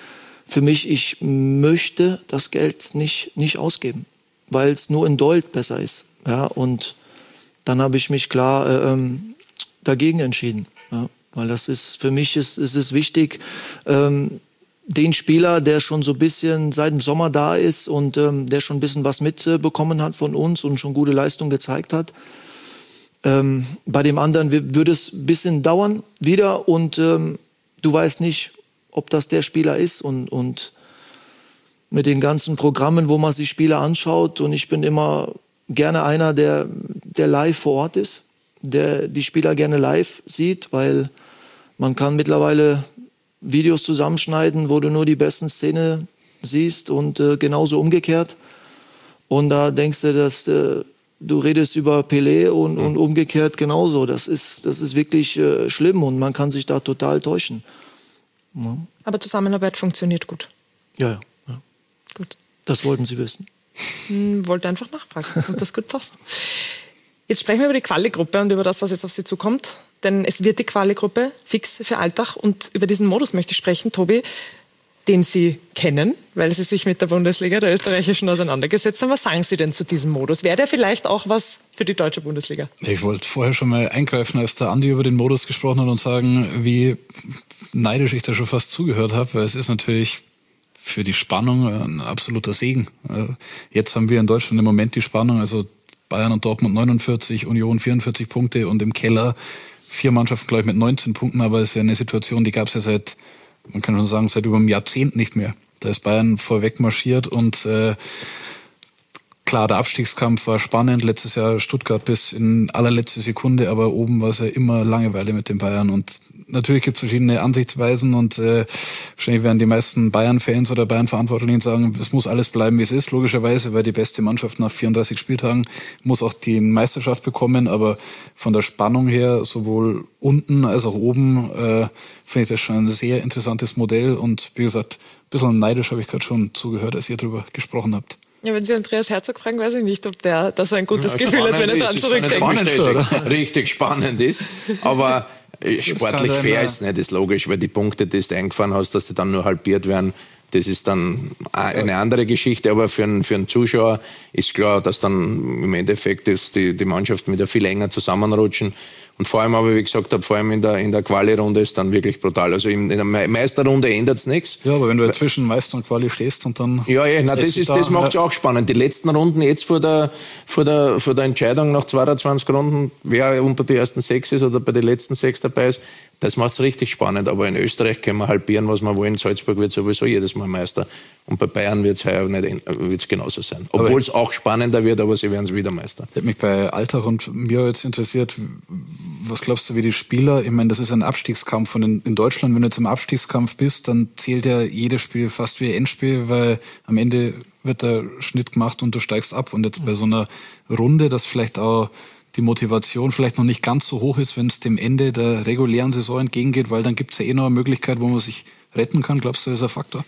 für mich, ich möchte das Geld nicht, nicht ausgeben, weil es nur in Dold besser ist. Ja, und dann habe ich mich klar äh, ähm, dagegen entschieden. Ja, weil das ist, für mich ist, ist es wichtig, ähm, den Spieler, der schon so ein bisschen seit dem Sommer da ist und ähm, der schon ein bisschen was mitbekommen äh, hat von uns und schon gute Leistung gezeigt hat. Ähm, bei dem anderen würde es ein bisschen dauern wieder und ähm, du weißt nicht, ob das der Spieler ist und, und mit den ganzen Programmen, wo man sich Spieler anschaut und ich bin immer gerne einer, der, der live vor Ort ist, der die Spieler gerne live sieht, weil man kann mittlerweile Videos zusammenschneiden, wo du nur die besten Szenen siehst und äh, genauso umgekehrt. Und da denkst du, dass äh, du redest über Pelé und, mhm. und umgekehrt genauso. Das ist, das ist wirklich äh, schlimm und man kann sich da total täuschen. Ja. Aber Zusammenarbeit funktioniert gut. Ja, ja, ja. Gut. Das wollten Sie wissen. Hm, wollte einfach nachfragen, ob das gut passt. Jetzt sprechen wir über die Quali-Gruppe und über das, was jetzt auf Sie zukommt. Denn es wird die Quali-Gruppe fix für Altach. Und über diesen Modus möchte ich sprechen, Tobi, den Sie kennen, weil Sie sich mit der Bundesliga der österreichischen auseinandergesetzt haben. Was sagen Sie denn zu diesem Modus? Wäre der vielleicht auch was für die deutsche Bundesliga? Ich wollte vorher schon mal eingreifen, als der Andi über den Modus gesprochen hat und sagen, wie neidisch ich da schon fast zugehört habe, weil es ist natürlich für die Spannung ein absoluter Segen. Jetzt haben wir in Deutschland im Moment die Spannung, also Bayern und Dortmund neunundvierzig, Union vierundvierzig Punkte und im Keller vier Mannschaften, glaube ich, mit neunzehn Punkten, aber es ist ja eine Situation, die gab es ja seit, man kann schon sagen, seit über einem Jahrzehnt nicht mehr. Da ist Bayern vorweg marschiert und äh, klar, der Abstiegskampf war spannend. Letztes Jahr Stuttgart bis in allerletzte Sekunde, aber oben war es ja immer Langeweile mit den Bayern. Und natürlich gibt es verschiedene Ansichtsweisen und äh, wahrscheinlich werden die meisten Bayern-Fans oder Bayern-Verantwortlichen sagen, es muss alles bleiben, wie es ist, logischerweise, weil die beste Mannschaft nach vierunddreißig Spieltagen muss auch die Meisterschaft bekommen. Aber von der Spannung her, sowohl unten als auch oben, äh, finde ich das schon ein sehr interessantes Modell. Und wie gesagt, ein bisschen neidisch habe ich gerade schon zugehört, als ihr darüber gesprochen habt. Ja, wenn Sie Andreas Herzog fragen, weiß ich nicht, ob der da so ein gutes ja, Gefühl hat, wenn er dran zurückdenkt. Spannend, richtig spannend ist. Aber sportlich fair ist nicht, ist logisch, weil die Punkte, die du eingefahren hast, dass die dann nur halbiert werden, das ist dann eine andere Geschichte. Aber für einen, für einen Zuschauer ist klar, dass dann im Endeffekt ist die, die Mannschaften wieder viel enger zusammenrutschen. Und vor allem, aber wie gesagt habe, vor allem in der, in der Quali-Runde ist dann wirklich brutal. Also in, in der Meisterrunde ändert es nichts. Ja, aber wenn du zwischen Meister und Quali stehst und dann... Ja, ja, na, das, ist, da, das macht es ja auch spannend. Die letzten Runden jetzt vor der, vor der, vor der Entscheidung nach zweiundzwanzig Runden, wer unter die ersten sechs ist oder bei den letzten sechs dabei ist, das macht es richtig spannend. Aber in Österreich können wir halbieren, was wir wollen. Salzburg wird sowieso jedes Mal Meister. Und bei Bayern wird es heuer nicht, wird's genauso sein. Obwohl es auch spannender wird, aber sie werden es wieder Meister. Ich hätte mich bei Altach und mir jetzt interessiert, was glaubst du, wie die Spieler, ich meine, das ist ein Abstiegskampf und in, in Deutschland, wenn du jetzt im Abstiegskampf bist, dann zählt ja jedes Spiel fast wie ein Endspiel, weil am Ende wird der Schnitt gemacht und du steigst ab. Und jetzt bei so einer Runde, dass vielleicht auch die Motivation vielleicht noch nicht ganz so hoch ist, wenn es dem Ende der regulären Saison entgegengeht, weil dann gibt es ja eh noch eine Möglichkeit, wo man sich retten kann. Glaubst du, das ist ein Faktor?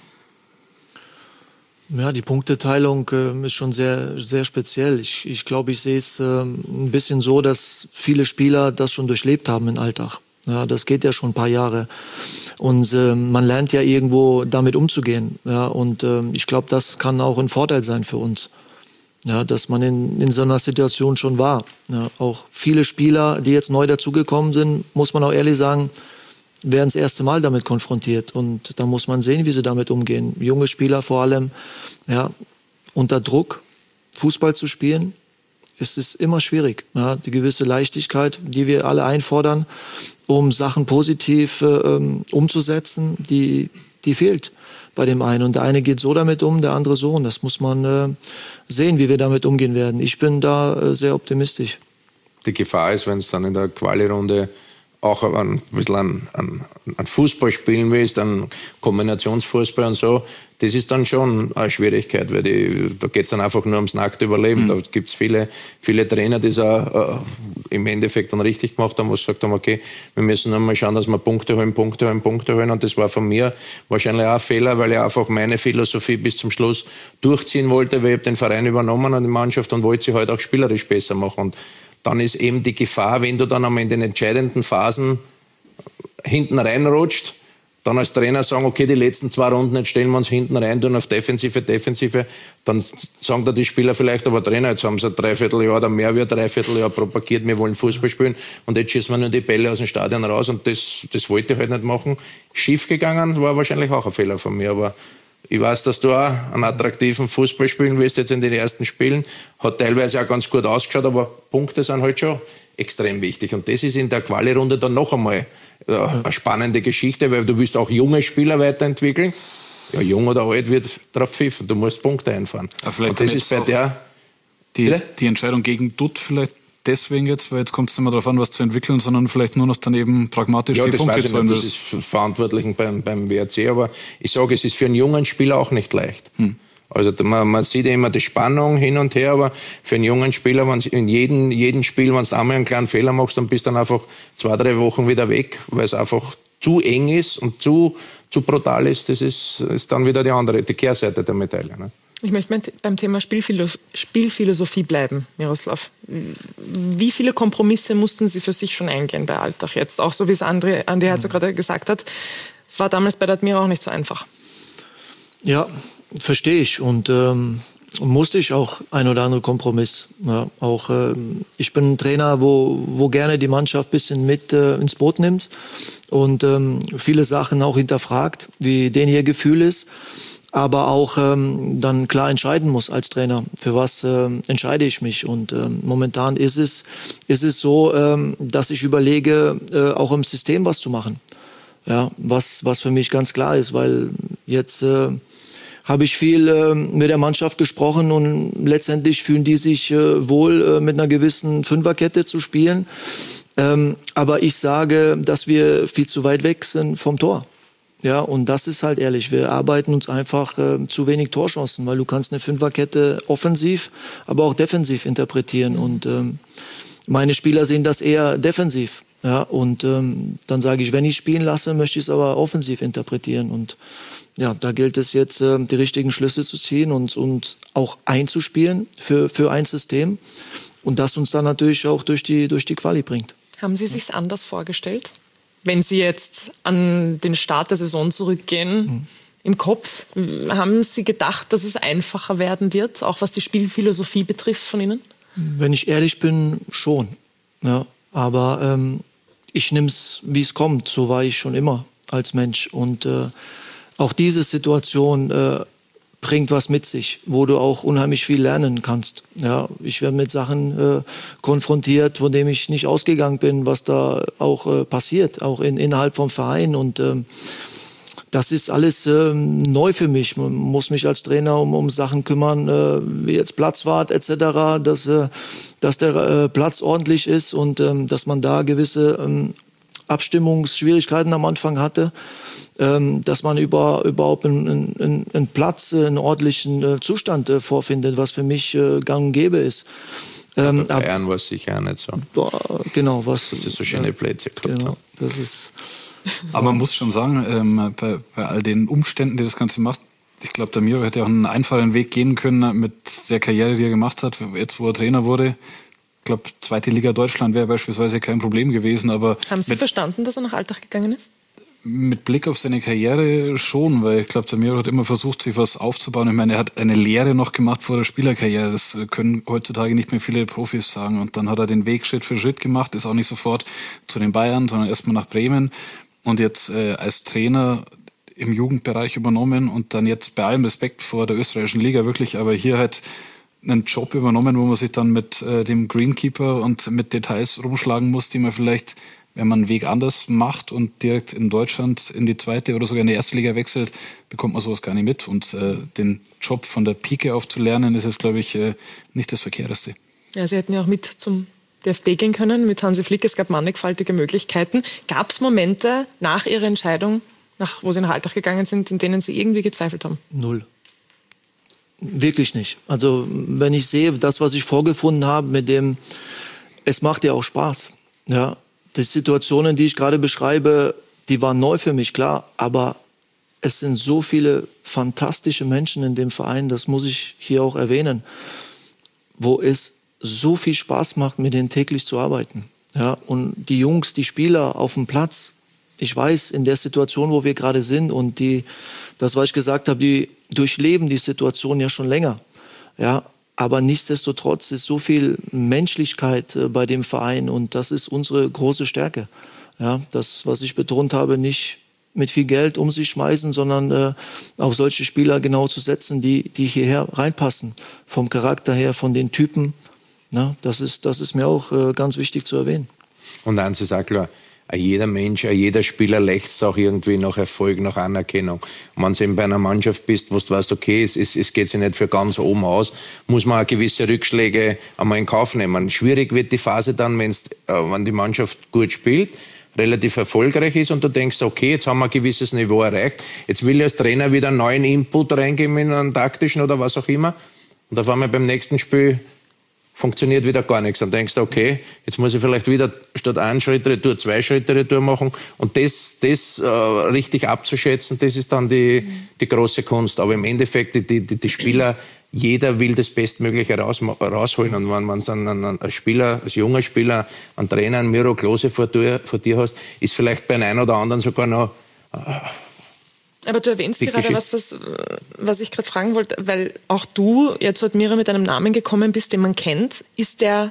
Ja, die Punkteteilung äh, ist schon sehr, sehr speziell. Ich, ich glaube, ich sehe es äh, ein bisschen so, dass viele Spieler das schon durchlebt haben in Altach. Ja, das geht ja schon ein paar Jahre. Und äh, man lernt ja irgendwo damit umzugehen. Ja, und äh, ich glaube, das kann auch ein Vorteil sein für uns. Ja, dass man in, in so einer Situation schon war. Ja, auch viele Spieler, die jetzt neu dazugekommen sind, muss man auch ehrlich sagen, werden das erste Mal damit konfrontiert. Und da muss man sehen, wie sie damit umgehen. Junge Spieler vor allem, ja, unter Druck Fußball zu spielen, ist es immer schwierig. Ja, die gewisse Leichtigkeit, die wir alle einfordern, um Sachen positiv äh, umzusetzen, die, die fehlt bei dem einen. Und der eine geht so damit um, der andere so. Und das muss man äh, sehen, wie wir damit umgehen werden. Ich bin da äh, sehr optimistisch. Die Gefahr ist, wenn es dann in der Quali-Runde auch ein bisschen an, an, an Fußball spielen willst, an Kombinationsfußball und so, das ist dann schon eine Schwierigkeit, weil die, da geht es dann einfach nur ums nackte Überleben. Mhm. Da gibt es viele, viele Trainer, die es auch äh, im Endeffekt dann richtig gemacht haben, wo sie gesagt haben, okay, wir müssen nur mal schauen, dass wir Punkte holen, Punkte holen, Punkte holen. Und das war von mir wahrscheinlich auch ein Fehler, weil ich einfach meine Philosophie bis zum Schluss durchziehen wollte, weil ich habe den Verein übernommen und die Mannschaft und wollte sie halt auch spielerisch besser machen. Und dann ist eben die Gefahr, wenn du dann in den entscheidenden Phasen hinten reinrutscht, dann als Trainer sagen, okay, die letzten zwei Runden, jetzt stellen wir uns hinten rein, tun auf Defensive, Defensive, dann sagen da die Spieler vielleicht, aber Trainer, jetzt haben sie ein Dreivierteljahr oder mehr wie ein Dreivierteljahr propagiert, wir wollen Fußball spielen und jetzt schießen wir nur die Bälle aus dem Stadion raus und das, das wollte ich halt nicht machen. Schief gegangen, war wahrscheinlich auch ein Fehler von mir, aber ich weiß, dass du auch einen attraktiven Fußball spielen willst jetzt in den ersten Spielen, hat teilweise auch ganz gut ausgeschaut, aber Punkte sind halt schon extrem wichtig und das ist in der Quali-Runde dann noch einmal ja, eine spannende Geschichte, weil du willst auch junge Spieler weiterentwickeln. Ja, jung oder alt wird drauf pfiffen, du musst Punkte einfahren. Und das ist bei der... Die, die Entscheidung gegen Dutt vielleicht deswegen jetzt, weil jetzt kommt es nicht mehr darauf an, was zu entwickeln, sondern vielleicht nur noch dann eben pragmatisch ja, die das Punkte weiß ich zu nicht, das ist Verantwortlichen beim, beim W R C, aber ich sage, es ist für einen jungen Spieler auch nicht leicht. Hm. Also man, man sieht ja immer die Spannung hin und her, aber für einen jungen Spieler, wenn in jedem, jedem Spiel, wenn du einmal einen kleinen Fehler machst, dann bist du dann einfach zwei, drei Wochen wieder weg, weil es einfach zu eng ist und zu, zu brutal ist. Das ist, ist dann wieder die andere, die Kehrseite der Medaille. Ne? Ich möchte beim Thema Spielphilo- Spielphilosophie bleiben, Miroslav. Wie viele Kompromisse mussten Sie für sich schon eingehen bei Altach jetzt? Auch so, wie es André, Andi Herzog gerade gesagt hat. Es war damals bei der Admira auch nicht so einfach. Ja, verstehe ich und ähm, musste ich auch ein oder andere Kompromiss. Ja, auch ähm, ich bin ein Trainer, wo, wo gerne die Mannschaft ein bisschen mit äh, ins Boot nimmt und ähm, viele Sachen auch hinterfragt, wie denen ihr Gefühl ist, aber auch ähm, dann klar entscheiden muss als Trainer, für was ähm, entscheide ich mich. Und ähm, momentan ist es, ist es so, ähm, dass ich überlege, äh, auch im System was zu machen. Ja, was, was für mich ganz klar ist, weil jetzt äh, habe ich viel äh, mit der Mannschaft gesprochen und letztendlich fühlen die sich äh, wohl, äh, mit einer gewissen Fünferkette zu spielen. Ähm, aber ich sage, dass wir viel zu weit weg sind vom Tor. Ja, und das ist halt ehrlich. Wir arbeiten uns einfach äh, zu wenig Torchancen, weil du kannst eine Fünferkette offensiv, aber auch defensiv interpretieren. Und ähm, meine Spieler sehen das eher defensiv. Ja, und ähm, dann sage ich, wenn ich spielen lasse, möchte ich es aber offensiv interpretieren. Und ja, da gilt es jetzt, äh, die richtigen Schlüsse zu ziehen und, und auch einzuspielen für, für ein System. Und das uns dann natürlich auch durch die, durch die Quali bringt. Haben Sie sich's anders vorgestellt? Wenn Sie jetzt an den Start der Saison zurückgehen, mhm. im Kopf, haben Sie gedacht, dass es einfacher werden wird, auch was die Spielphilosophie betrifft von Ihnen? Wenn ich ehrlich bin, schon. Ja, aber ähm, ich nehme es, wie es kommt. So war ich schon immer als Mensch. Und äh, auch diese Situation äh, bringt was mit sich, wo du auch unheimlich viel lernen kannst. Ja, ich werde mit Sachen äh, konfrontiert, von denen ich nicht ausgegangen bin, was da auch äh, passiert, auch in, innerhalb vom Verein. Und ähm, das ist alles äh, neu für mich. Man muss mich als Trainer um, um Sachen kümmern, äh, wie jetzt Platzwart et cetera, dass, äh, dass der äh, Platz ordentlich ist und ähm, dass man da gewisse ähm, Abstimmungsschwierigkeiten am Anfang hatte, ähm, dass man über, überhaupt einen, einen, einen Platz, einen ordentlichen äh, Zustand äh, vorfindet, was für mich äh, gang und gäbe ist. Ähm, bei Bayern war es sicher auch nicht so. Boah, genau, was. Dass es so schöne ja, Plätze gehabt genau, hat. Das ist. Aber man muss schon sagen, ähm, bei, bei all den Umständen, die das Ganze macht, ich glaube, der Miro hätte auch einen einfachen Weg gehen können mit der Karriere, die er gemacht hat, jetzt wo er Trainer wurde. Ich glaube, zweite Liga Deutschland wäre beispielsweise kein Problem gewesen. Aber haben Sie verstanden, dass er nach Altach gegangen ist? Mit Blick auf seine Karriere schon, weil ich glaube, der Miro hat immer versucht, sich was aufzubauen. Ich meine, er hat eine Lehre noch gemacht vor der Spielerkarriere. Das können heutzutage nicht mehr viele Profis sagen. Und dann hat er den Weg Schritt für Schritt gemacht, ist auch nicht sofort zu den Bayern, sondern erstmal nach Bremen. Und jetzt äh, als Trainer im Jugendbereich übernommen und dann jetzt bei allem Respekt vor der österreichischen Liga wirklich, aber hier halt einen Job übernommen, wo man sich dann mit äh, dem Greenkeeper und mit Details rumschlagen muss, die man vielleicht, wenn man einen Weg anders macht und direkt in Deutschland in die zweite oder sogar in die erste Liga wechselt, bekommt man sowas gar nicht mit. Und äh, den Job von der Pike auf zu lernen, ist jetzt, glaube ich, äh, nicht das Verkehrteste. Ja, Sie hätten ja auch mit zum D F B gehen können mit Hansi Flick. Es gab mannigfaltige Möglichkeiten. Gab es Momente nach Ihrer Entscheidung, nach, wo Sie nach Altach gegangen sind, in denen Sie irgendwie gezweifelt haben? Null. Wirklich nicht. Also wenn ich sehe, das, was ich vorgefunden habe, mit dem, es macht ja auch Spaß. Ja, die Situationen, die ich gerade beschreibe, die waren neu für mich, klar, aber es sind so viele fantastische Menschen in dem Verein, das muss ich hier auch erwähnen, wo es so viel Spaß macht, mit denen täglich zu arbeiten. Ja, und die Jungs, die Spieler auf dem Platz, ich weiß, in der Situation, wo wir gerade sind und die, das, was ich gesagt habe, die durchleben die Situation ja schon länger. Ja, aber nichtsdestotrotz ist so viel Menschlichkeit äh, bei dem Verein und das ist unsere große Stärke. Ja, das, was ich betont habe, nicht mit viel Geld um sich schmeißen, sondern äh, auf solche Spieler genau zu setzen, die, die hierher reinpassen. Vom Charakter her, von den Typen. Na, das ist, das ist mir auch äh, ganz wichtig zu erwähnen. Und eins ist auch klar, jeder Mensch, jeder Spieler lechzt auch irgendwie nach Erfolg, nach Anerkennung. Und wenn du eben bei einer Mannschaft bist, wo du weißt, okay, es, es, es geht sich nicht für ganz oben aus, muss man auch gewisse Rückschläge einmal in Kauf nehmen. Schwierig wird die Phase dann, wenn's, äh, wenn die Mannschaft gut spielt, relativ erfolgreich ist und du denkst, okay, jetzt haben wir ein gewisses Niveau erreicht, jetzt will ich als Trainer wieder einen neuen Input reingeben in einen taktischen oder was auch immer und auf einmal beim nächsten Spiel funktioniert wieder gar nichts. Dann denkst du, okay, jetzt muss ich vielleicht wieder statt einen Schritt Retour zwei Schritte Retour machen. Und das, das äh, richtig abzuschätzen, das ist dann die, die große Kunst. Aber im Endeffekt, die, die, die Spieler, jeder will das Bestmögliche raus, rausholen. Und wenn man einen, einen Spieler, als junger Spieler, einen Trainer, einen Miro Klose vor dir, vor dir hast, ist vielleicht bei einem oder anderen sogar noch... Äh, Aber du erwähnst gerade was, was, was ich gerade fragen wollte, weil auch du jetzt zu Admira mit einem Namen gekommen bist, den man kennt. Ist der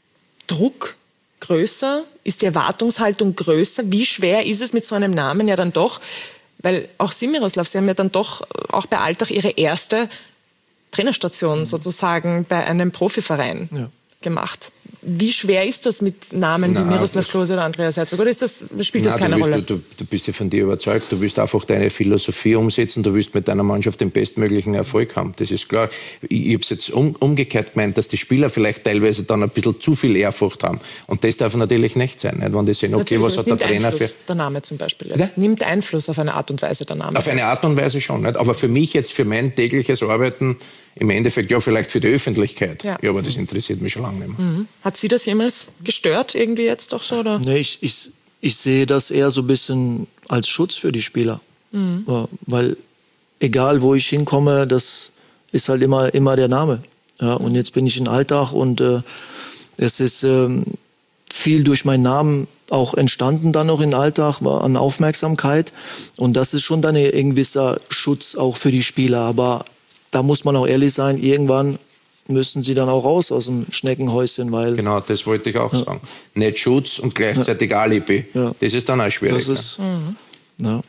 Druck größer? Ist die Erwartungshaltung größer? Wie schwer ist es mit so einem Namen ja dann doch? Weil auch Sie, Miroslav, Sie haben ja dann doch auch bei Altach Ihre erste Trainerstation sozusagen bei einem Profiverein ja. gemacht. Wie schwer ist das mit Namen Nein, wie Miroslav Klose oder Andreas Herzog? Oder ist das, spielt das Nein, keine du willst, Rolle? Du, du bist ja von dir überzeugt, du willst einfach deine Philosophie umsetzen, du willst mit deiner Mannschaft den bestmöglichen Erfolg haben. Das ist klar. Ich, ich habe es jetzt um, umgekehrt gemeint, dass die Spieler vielleicht teilweise dann ein bisschen zu viel Ehrfurcht haben. Und das darf natürlich nicht sein. Nicht? Wenn die sehen, okay, natürlich, was hat der Trainer Einfluss, für... Der Name zum Beispiel jetzt. Ja? Nimmt Einfluss auf eine Art und Weise, der Name. Auf eine Art und Weise schon. Nicht? Aber für mich jetzt, für mein tägliches Arbeiten, im Endeffekt ja vielleicht für die Öffentlichkeit. Ja, ja aber das interessiert mich schon lange nicht mehr. Mhm. Hat Sie das jemals gestört irgendwie jetzt doch so? Oder? Nee, ich, ich, ich sehe das eher so ein bisschen als Schutz für die Spieler. Mhm. Ja, weil egal, wo ich hinkomme, das ist halt immer, immer der Name. Ja, und jetzt bin ich in Altach und äh, es ist ähm, viel durch meinen Namen auch entstanden dann noch in Altach, war an Aufmerksamkeit. Und das ist schon dann ein gewisser Schutz auch für die Spieler. Aber da muss man auch ehrlich sein, irgendwann müssen sie dann auch raus aus dem Schneckenhäuschen, weil... Genau, das wollte ich auch ja. sagen. Nicht Schutz und gleichzeitig ja. Alibi. Ja. Das ist dann auch schwierig. Das ist, mhm. ja.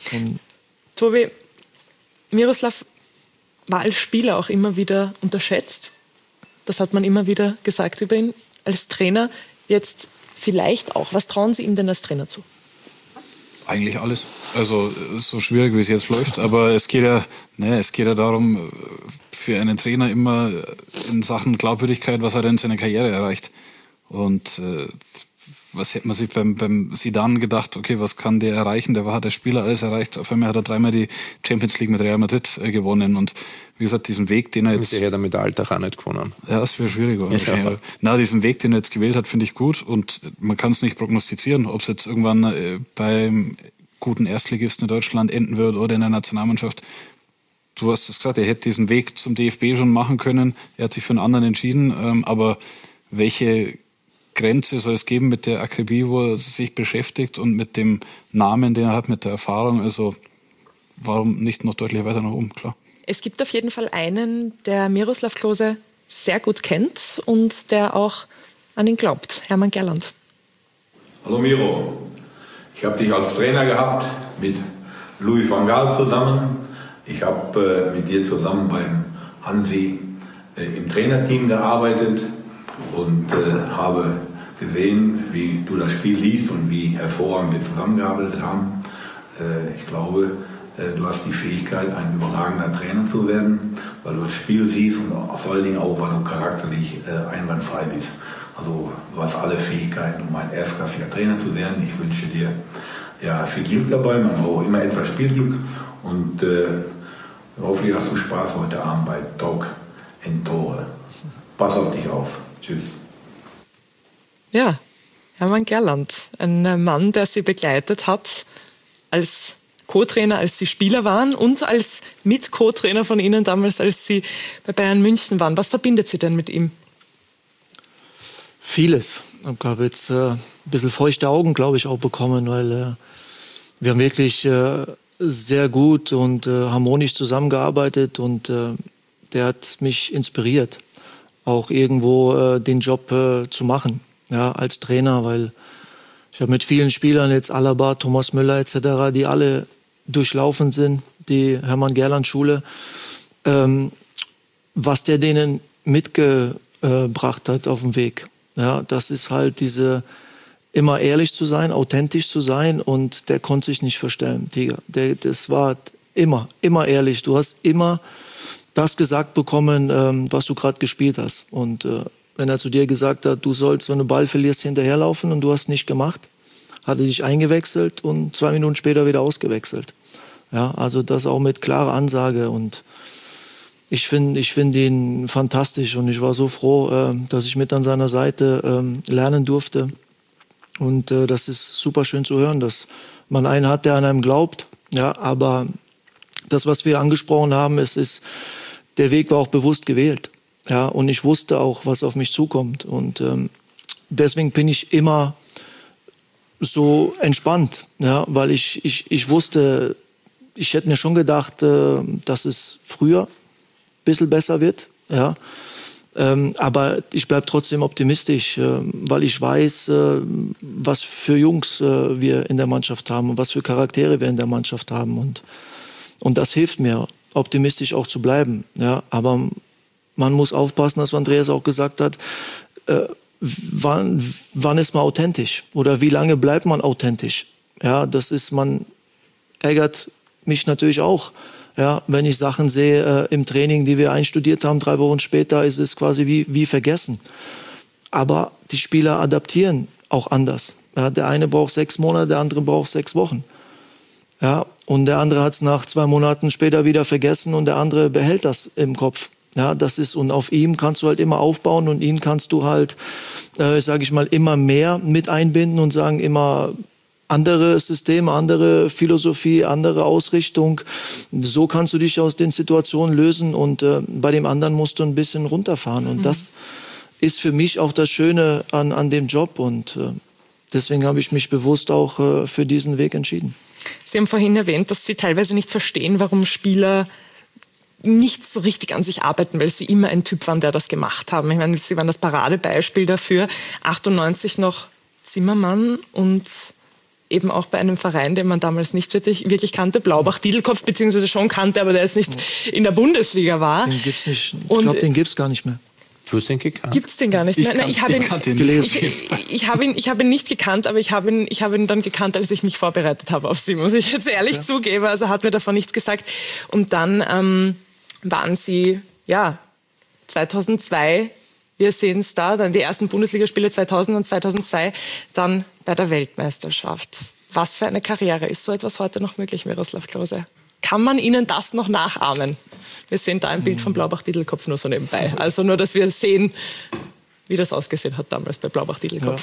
Tobi, Miroslav war als Spieler auch immer wieder unterschätzt. Das hat man immer wieder gesagt über ihn. Als Trainer jetzt vielleicht auch. Was trauen Sie ihm denn als Trainer zu? Eigentlich alles. Also so schwierig, wie es jetzt läuft. Aber es geht ja, ne, es geht ja darum, für einen Trainer immer in Sachen Glaubwürdigkeit, was hat er in seiner Karriere erreicht. Und äh, was hätte man sich beim, beim Zidane gedacht, okay, was kann der erreichen? Der war, hat der Spieler alles erreicht. Auf einmal hat er dreimal die Champions League mit Real Madrid äh, gewonnen. Und wie gesagt, diesen Weg, den er jetzt... Der hätte mit der Altach auch nicht gewonnen. Ja, das wäre schwieriger. Ja. Na, diesen Weg, den er jetzt gewählt hat, finde ich gut. Und man kann es nicht prognostizieren, ob es jetzt irgendwann äh, beim guten Erstligisten in Deutschland enden wird oder in der Nationalmannschaft. Du hast es gesagt, er hätte diesen Weg zum D F B schon machen können. Er hat sich für einen anderen entschieden. Ähm, aber welche Grenze soll es geben mit der Akribie, wo er sich beschäftigt und mit dem Namen, den er hat, mit der Erfahrung? Also warum nicht noch deutlich weiter nach oben, klar. Es gibt auf jeden Fall einen, der Miroslav Klose sehr gut kennt und der auch an ihn glaubt, Hermann Gerland. Hallo Miro, ich habe dich als Trainer gehabt mit Louis van Gaal zusammen. Ich habe äh, mit dir zusammen beim Hansi äh, im Trainerteam gearbeitet und äh, habe gesehen, wie du das Spiel liest und wie hervorragend wir zusammengearbeitet haben. Äh, ich glaube, äh, du hast die Fähigkeit, ein überragender Trainer zu werden, weil du das Spiel siehst und vor allen Dingen auch, weil du charakterlich äh, einwandfrei bist. Also du hast alle Fähigkeiten, um ein erstklassiger Trainer zu werden. Ich wünsche dir ja, viel Glück dabei, man braucht immer etwas Spielglück und äh, hoffentlich hast du Spaß heute Abend bei Talk and Tore. Pass auf dich auf. Tschüss. Ja, Hermann Gerland, ein Mann, der Sie begleitet hat als Co-Trainer, als Sie Spieler waren und als Mit-Co-Trainer von Ihnen damals, als Sie bei Bayern München waren. Was verbindet Sie denn mit ihm? Vieles. Ich habe jetzt äh, ein bisschen feuchte Augen, glaube ich, auch bekommen, weil äh, wir haben wirklich äh, sehr gut und äh, harmonisch zusammengearbeitet und äh, der hat mich inspiriert, auch irgendwo äh, den Job äh, zu machen, ja, als Trainer, weil ich habe mit vielen Spielern, jetzt Alaba, Thomas Müller et cetera, die alle durchlaufen sind, die Hermann-Gerland-Schule, ähm, was der denen mitgebracht hat auf dem Weg. Ja, das ist halt diese, immer ehrlich zu sein, authentisch zu sein, und der konnte sich nicht verstellen, Tiger. Der, das war immer, immer ehrlich. Du hast immer das gesagt bekommen, ähm, was du gerade gespielt hast. Und äh, wenn er zu dir gesagt hat, du sollst, wenn du Ball verlierst, hinterherlaufen und du hast nicht gemacht, hat er dich eingewechselt und zwei Minuten später wieder ausgewechselt. Ja, also das auch mit klarer Ansage, und ich finde ich find ihn fantastisch, und ich war so froh, äh, dass ich mit an seiner Seite äh, lernen durfte, und äh, das ist super schön zu hören, dass man einen hat, der an einem glaubt, ja, aber das, was wir angesprochen haben, es ist, der Weg war auch bewusst gewählt, ja, und ich wusste auch, was auf mich zukommt, und ähm, deswegen bin ich immer so entspannt, ja, weil ich, ich, ich wusste, ich hätte mir schon gedacht, äh, dass es früher ein bisschen besser wird, ja. Ähm, aber ich bleibe trotzdem optimistisch, äh, weil ich weiß, äh, was für Jungs äh, wir in der Mannschaft haben und was für Charaktere wir in der Mannschaft haben. Und, und das hilft mir, optimistisch auch zu bleiben. Ja. Aber man muss aufpassen, was Andreas auch gesagt hat, äh, wann, wann ist man authentisch oder wie lange bleibt man authentisch. Ja, das ist, man ärgert mich natürlich auch. Ja, wenn ich Sachen sehe äh, im Training, die wir einstudiert haben, drei Wochen später ist es quasi wie, wie vergessen. Aber die Spieler adaptieren auch anders. Ja, der eine braucht sechs Monate, der andere braucht sechs Wochen. Ja, und der andere hat es nach zwei Monaten später wieder vergessen, und der andere behält das im Kopf. Ja, das ist, und auf ihm kannst du halt immer aufbauen, und ihn kannst du halt, äh, sage ich mal, immer mehr mit einbinden und sagen, immer andere Systeme, andere Philosophie, andere Ausrichtung. So kannst du dich aus den Situationen lösen, und äh, bei dem anderen musst du ein bisschen runterfahren. Und mhm. das ist für mich auch das Schöne an, an dem Job, und äh, deswegen habe ich mich bewusst auch äh, für diesen Weg entschieden. Sie haben vorhin erwähnt, dass Sie teilweise nicht verstehen, warum Spieler nicht so richtig an sich arbeiten, weil sie immer ein Typ waren, der das gemacht haben. Ich meine, Sie waren das Paradebeispiel dafür. achtundneunzig noch Zimmermann, und eben auch bei einem Verein, den man damals nicht wirklich, wirklich kannte, Blaubach-Diedelkopf, beziehungsweise schon kannte, aber der jetzt nicht in der Bundesliga war. Den gibt's nicht. Ich glaube, den gibt es gar nicht mehr. Du hast den gekannt? Gibt es den gar nicht mehr? Ich, Nein, ich habe ihn, ihn, ich, ich, ich hab ihn, ich hab ihn nicht gekannt, aber ich habe ihn, ich hab ihn dann gekannt, als ich mich vorbereitet habe auf Sie, muss ich jetzt ehrlich ja. zugeben. Also er hat mir davon nichts gesagt. Und dann ähm, waren Sie, ja, zweitausendzwei, wir sehen es da, dann die ersten Bundesligaspiele zweitausend und zweitausendzwei, dann bei der Weltmeisterschaft. Was für eine Karriere. Ist so etwas heute noch möglich, Miroslav Klose? Kann man Ihnen das noch nachahmen? Wir sehen da ein Bild von Blaubach-Diedelkopf nur so nebenbei. Also nur, dass wir sehen, wie das ausgesehen hat damals bei Blaubach-Diedelkopf.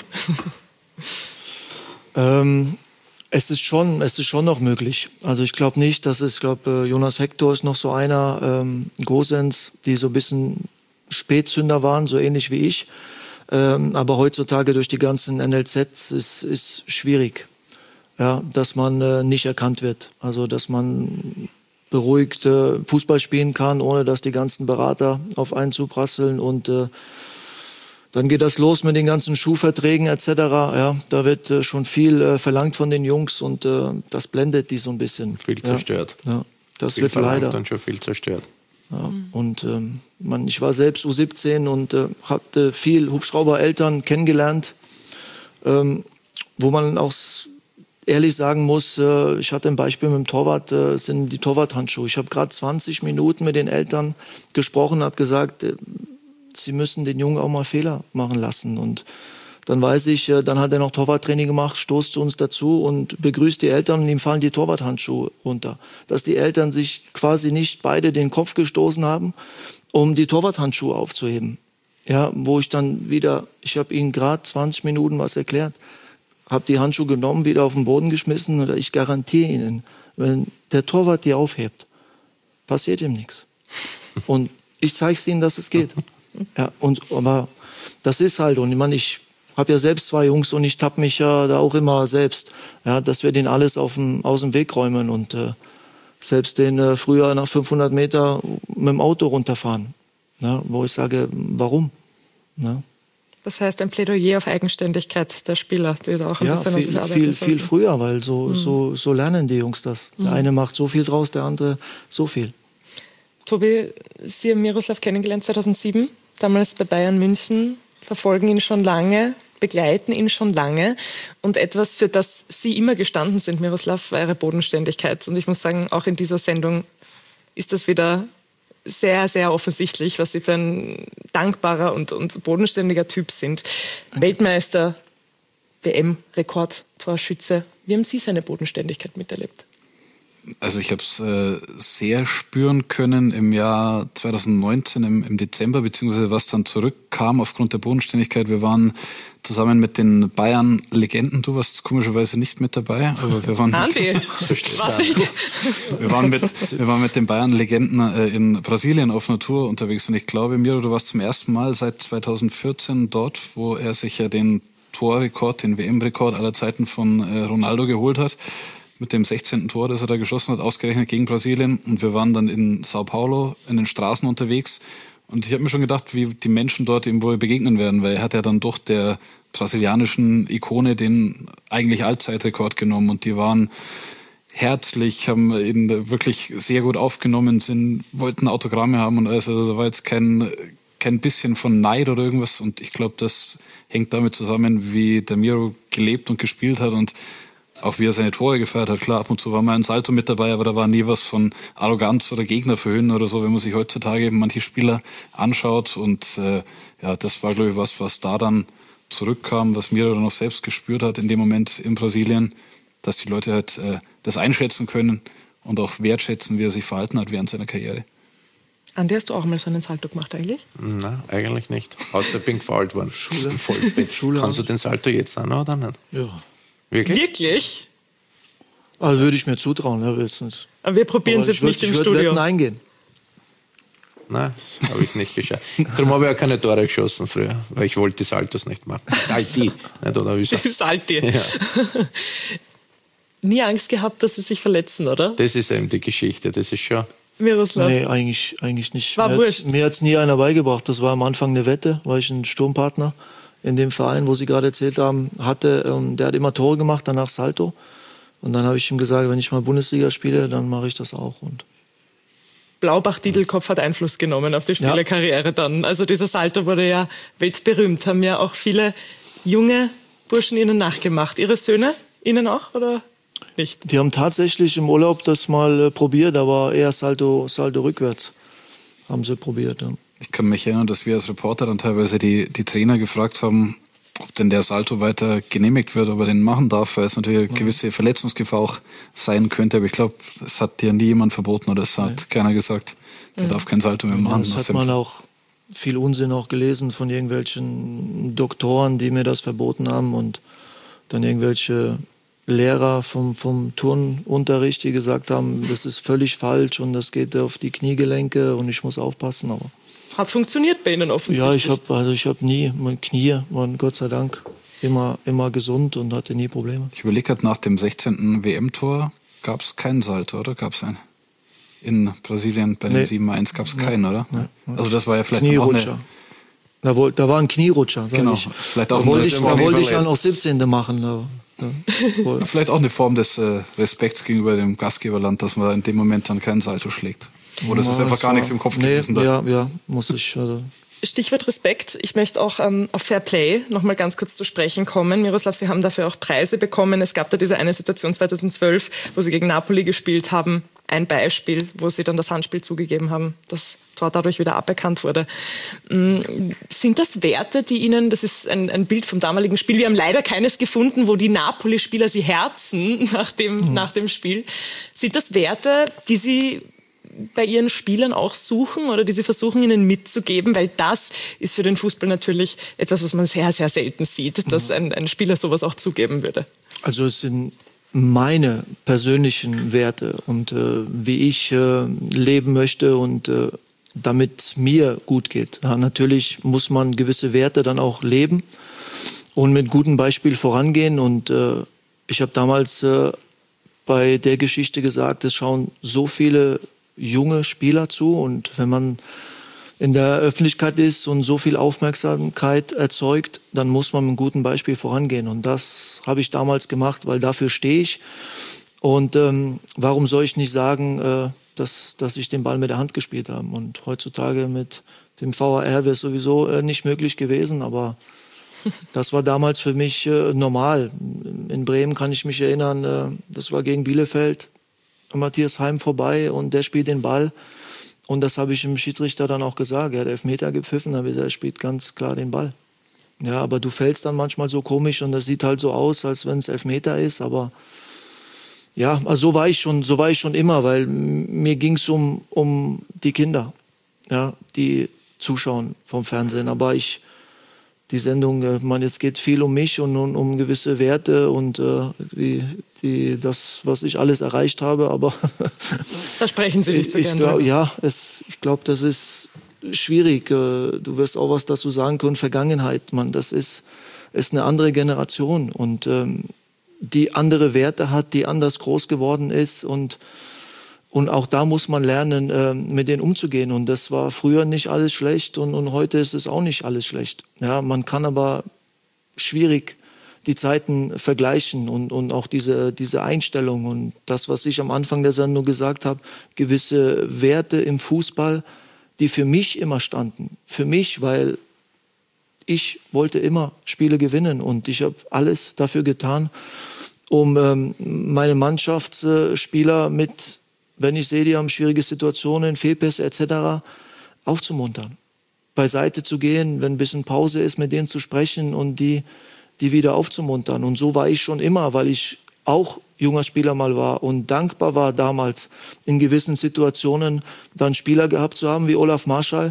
Ja. ähm, es ist schon, es ist schon noch möglich. Also ich glaube nicht, dass es, ich glaube, Jonas Hector ist noch so einer, ähm, Gosens, die so ein bisschen Spätzünder waren, so ähnlich wie ich. Ähm, aber heutzutage durch die ganzen N L Zs ist es schwierig, ja, dass man äh, nicht erkannt wird. Also dass man beruhigt äh, Fußball spielen kann, ohne dass die ganzen Berater auf einen zuprasseln. Und äh, dann geht das los mit den ganzen Schuhverträgen et cetera. Ja, da wird äh, schon viel äh, verlangt von den Jungs, und äh, das blendet die so ein bisschen. Viel zerstört. Ja, ja, das viel wird leider. Dann schon viel zerstört. Ja, und ähm, man, ich war selbst U siebzehn und äh, hatte viel Hubschraubereltern kennengelernt, ähm, wo man auch ehrlich sagen muss, äh, ich hatte ein Beispiel mit dem Torwart, äh, sind die Torwarthandschuhe. Ich habe gerade zwanzig Minuten mit den Eltern gesprochen, habe gesagt, äh, sie müssen den Jungen auch mal Fehler machen lassen. Und dann weiß ich, äh, dann hat er noch Torwarttraining gemacht, stoßt zu uns dazu und begrüßt die Eltern, und ihm fallen die Torwarthandschuhe runter. Dass die Eltern sich quasi nicht beide den Kopf gestoßen haben, um die Torwarthandschuhe aufzuheben. Ja, wo ich dann wieder, ich habe ihnen gerade zwanzig Minuten was erklärt, habe die Handschuhe genommen, wieder auf den Boden geschmissen, und ich garantiere Ihnen, wenn der Torwart die aufhebt, passiert ihm nichts. Und ich zeige es Ihnen, dass es geht. Ja, und, aber das ist halt, und ich meine, ich habe ja selbst zwei Jungs und ich tapp mich ja da auch immer selbst, ja, dass wir denen alles auf dem, aus dem Weg räumen und äh, selbst den äh, früher nach fünfhundert Meter mit dem Auto runterfahren, ja, wo ich sage, warum? Ja. Das heißt, ein Plädoyer auf Eigenständigkeit der Spieler, die da auch ein ja, bisschen viel, an sich arbeiten viel, sollten. viel früher, weil so, mhm. so, so lernen die Jungs das. Der mhm. eine macht so viel draus, der andere so viel. Tobi, Sie haben Miroslav kennengelernt zweitausendsieben, damals bei Bayern München, verfolgen ihn schon lange, begleiten ihn schon lange. Und etwas, für das Sie immer gestanden sind, Miroslav, war Ihre Bodenständigkeit. Und ich muss sagen, auch in dieser Sendung ist das wieder sehr, sehr offensichtlich, was Sie für ein dankbarer und, und bodenständiger Typ sind. Weltmeister, W M-Rekordtorschütze. Wie haben Sie seine Bodenständigkeit miterlebt? Also ich habe es äh, sehr spüren können im Jahr zweitausendneunzehn, im, im Dezember, beziehungsweise was dann zurückkam aufgrund der Bodenständigkeit. Wir waren zusammen mit den Bayern-Legenden, du warst komischerweise nicht mit dabei, aber wir waren, mit, wir waren, mit, wir waren mit den Bayern-Legenden äh, in Brasilien auf einer Tour unterwegs und ich glaube, Miro, du warst zum ersten Mal seit zweitausendvierzehn dort, wo er sich ja den Torrekord, den W M-Rekord aller Zeiten von äh, Ronaldo geholt hat. Mit dem sechzehnten Tor, das er da geschossen hat, ausgerechnet gegen Brasilien. Und wir waren dann in Sao Paulo in den Straßen unterwegs. Und ich habe mir schon gedacht, wie die Menschen dort ihm wohl begegnen werden, weil er hat ja dann doch der brasilianischen Ikone den eigentlich Allzeitrekord genommen. Und die waren herzlich, haben ihn wirklich sehr gut aufgenommen, sind, wollten Autogramme haben und alles. Also da war jetzt kein, kein bisschen von Neid oder irgendwas. Und ich glaube, das hängt damit zusammen, wie der Miro gelebt und gespielt hat und auch wie er seine Tore gefeiert hat. Klar, ab und zu war mal ein Salto mit dabei, aber da war nie was von Arroganz oder Gegnerverhöhnen oder so, wenn man sich heutzutage eben manche Spieler anschaut. Und äh, ja, das war, glaube ich, was, was da dann zurückkam, was Miro dann noch selbst gespürt hat in dem Moment in Brasilien, dass die Leute halt äh, das einschätzen können und auch wertschätzen, wie er sich verhalten hat während seiner Karriere. Andi, hast du auch mal so einen Salto gemacht eigentlich? Nein, eigentlich nicht. Außer bin gefault worden. Schule. Schule. Kannst du den Salto jetzt auch noch oder nicht? Ja. Wirklich? Wirklich? Also würde ich mir zutrauen. Ja, nicht. Aber wir probieren es jetzt würd, nicht im ich Studio. Ich würde eingehen. Nein, das habe ich nicht geschafft. Darum habe ich auch keine Tore geschossen früher, weil ich wollte die Saltos nicht machen. Salti, nicht, oder wieso? Salti. Ja. Nie Angst gehabt, dass sie sich verletzen, oder? Das ist eben die Geschichte, das ist schon... Miroslav? Nee, eigentlich, eigentlich nicht. War mir wurscht. Mir hat es nie einer beigebracht. Das war am Anfang eine Wette, war ich ein Sturmpartner in dem Verein, wo Sie gerade erzählt haben, hatte. Und der hat immer Tore gemacht, danach Salto. Und dann habe ich ihm gesagt, wenn ich mal Bundesliga spiele, dann mache ich das auch. Und Blaubach-Diedelkopf hat Einfluss genommen auf die Spielerkarriere dann. Also dieser Salto wurde ja weltberühmt. Haben ja auch viele junge Burschen Ihnen nachgemacht. Ihre Söhne Ihnen auch, oder nicht? Die haben tatsächlich im Urlaub das mal äh, probiert, aber eher Salto, Salto rückwärts haben sie probiert. Ja. Ich kann mich erinnern, dass wir als Reporter dann teilweise die, die Trainer gefragt haben, ob denn der Salto weiter genehmigt wird, ob er den machen darf, weil es natürlich eine gewisse Verletzungsgefahr auch sein könnte. Aber ich glaube, es hat dir nie jemand verboten oder es hat nee. keiner gesagt, der ja. darf kein Salto mehr machen. Ja, das hat man auch viel Unsinn auch gelesen von irgendwelchen Doktoren, die mir das verboten haben und dann irgendwelche Lehrer vom, vom Turnunterricht, die gesagt haben, das ist völlig falsch und das geht auf die Kniegelenke und ich muss aufpassen. Aber hat funktioniert bei Ihnen offensichtlich. Ja, ich habe also ich hab nie, meine Knie waren Gott sei Dank immer, immer gesund und hatte nie Probleme. Ich überlege gerade, nach dem sechzehnten W M-Tor gab es keinen Salto, oder? Gab es einen? In Brasilien bei dem nee. sieben eins gab es keinen, nee. oder? Nee. Also das war ja vielleicht auch eine... Da, wohl, da war ein Knierutscher, sag genau. ich. Vielleicht auch da wollte ich, da wollte ich dann auch siebzehnte machen. Da, ja. Vielleicht auch eine Form des äh, Respekts gegenüber dem Gastgeberland, dass man in dem Moment dann keinen Salto schlägt. Oder ja, es ist einfach gar war, nichts im Kopf nee, gewesen. Ja, ja, muss ich... Also Stichwort Respekt. Ich möchte auch ähm, auf Fair Play noch mal ganz kurz zu sprechen kommen. Miroslav, Sie haben dafür auch Preise bekommen. Es gab da diese eine Situation zweitausendzwölf, wo Sie gegen Napoli gespielt haben. Ein Beispiel, wo Sie dann das Handspiel zugegeben haben, das Tor dadurch wieder aberkannt wurde. Sind das Werte, die Ihnen, das ist ein, ein Bild vom damaligen Spiel, wir haben leider keines gefunden, wo die Napoli-Spieler Sie herzen nach dem, mhm. nach dem Spiel. Sind das Werte, die Sie bei Ihren Spielern auch suchen oder die Sie versuchen, ihnen mitzugeben? Weil das ist für den Fußball natürlich etwas, was man sehr, sehr selten sieht, dass ein, ein Spieler sowas auch zugeben würde. Also es sind meine persönlichen Werte und äh, wie ich äh, leben möchte und äh, damit mir gut geht. Ja, natürlich muss man gewisse Werte dann auch leben und mit gutem Beispiel vorangehen. Und äh, ich habe damals äh, bei der Geschichte gesagt, es schauen so viele junge Spieler zu. Und wenn man in der Öffentlichkeit ist und so viel Aufmerksamkeit erzeugt, dann muss man mit einem guten Beispiel vorangehen. Und das habe ich damals gemacht, weil dafür stehe ich. Und ähm, warum soll ich nicht sagen, äh, dass, dass ich den Ball mit der Hand gespielt habe? Und heutzutage mit dem V A R wäre es sowieso äh, nicht möglich gewesen, aber das war damals für mich äh, normal. In Bremen kann ich mich erinnern, äh, das war gegen Bielefeld, Matthias Heim vorbei und der spielt den Ball. Und das habe ich dem Schiedsrichter dann auch gesagt. Er hat Elfmeter gepfiffen, aber er spielt ganz klar den Ball. Ja, aber du fällst dann manchmal so komisch und das sieht halt so aus, als wenn es Elfmeter ist. Aber ja, also so war ich schon, so war ich schon immer, weil mir ging es um, um die Kinder, ja, die zuschauen vom Fernsehen. Aber ich, die Sendung, man, jetzt geht viel um mich und um, um gewisse Werte und äh, die, die, das, was ich alles erreicht habe. Aber da sprechen Sie nicht so ich, gerne. Ich glaub, ja, es, ich glaube, das ist schwierig. Du wirst auch was dazu sagen können. Vergangenheit, man, das ist, ist eine andere Generation und ähm, die andere Werte hat, die anders groß geworden ist und Und auch da muss man lernen, äh, mit denen umzugehen. Und das war früher nicht alles schlecht und, und heute ist es auch nicht alles schlecht. Ja, man kann aber schwierig die Zeiten vergleichen und, und auch diese, diese Einstellung und das, was ich am Anfang der Sendung gesagt habe, gewisse Werte im Fußball, die für mich immer standen. Für mich, weil ich wollte immer Spiele gewinnen und ich habe alles dafür getan, um ähm, meine Mannschaftsspieler mit, wenn ich sehe, die haben schwierige Situationen, Fehlpässe et cetera, aufzumuntern. Beiseite zu gehen, wenn ein bisschen Pause ist, mit denen zu sprechen und die, die wieder aufzumuntern. Und so war ich schon immer, weil ich auch junger Spieler mal war und dankbar war damals in gewissen Situationen dann Spieler gehabt zu haben wie Olaf Marschall,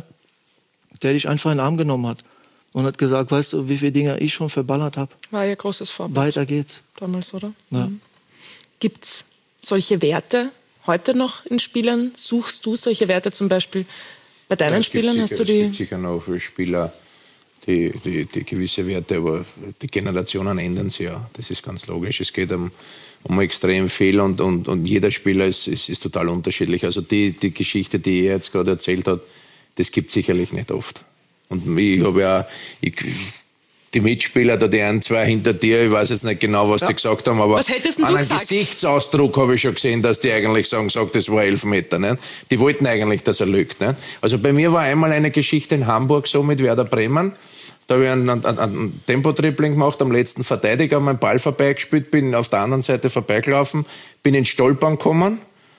der dich einfach in den Arm genommen hat und hat gesagt, weißt du, wie viele Dinge ich schon verballert habe? War ja großes Vorbild. Weiter geht's. Damals, oder? Ja. Mhm. Gibt's solche Werte heute noch in Spielern? Suchst du solche Werte zum Beispiel bei deinen es Spielern? Sicher, Hast du es die? gibt sicher noch Spieler, die, die, die gewisse Werte, aber die Generationen ändern sich ja. Das ist ganz logisch. Es geht um, um extrem viel und, und, und jeder Spieler ist, ist, ist total unterschiedlich. Also die, die Geschichte, die er jetzt gerade erzählt hat, das gibt es sicherlich nicht oft. Und ich habe ja ich, die Mitspieler, da die ein, zwei hinter dir, ich weiß jetzt nicht genau, was ja. die gesagt haben, aber was hättest du an einem gesagt? Gesichtsausdruck habe ich schon gesehen, dass die eigentlich sagen, sag, das war Elfmeter. Nicht? Die wollten eigentlich, dass er lügt. Nicht? Also bei mir war einmal eine Geschichte in Hamburg so mit Werder Bremen. Da habe ich einen, einen, einen Tempo-Dribbling gemacht, am letzten Verteidiger, meinen Ball vorbeigespielt, bin auf der anderen Seite vorbeigelaufen, bin ins Stolpern gekommen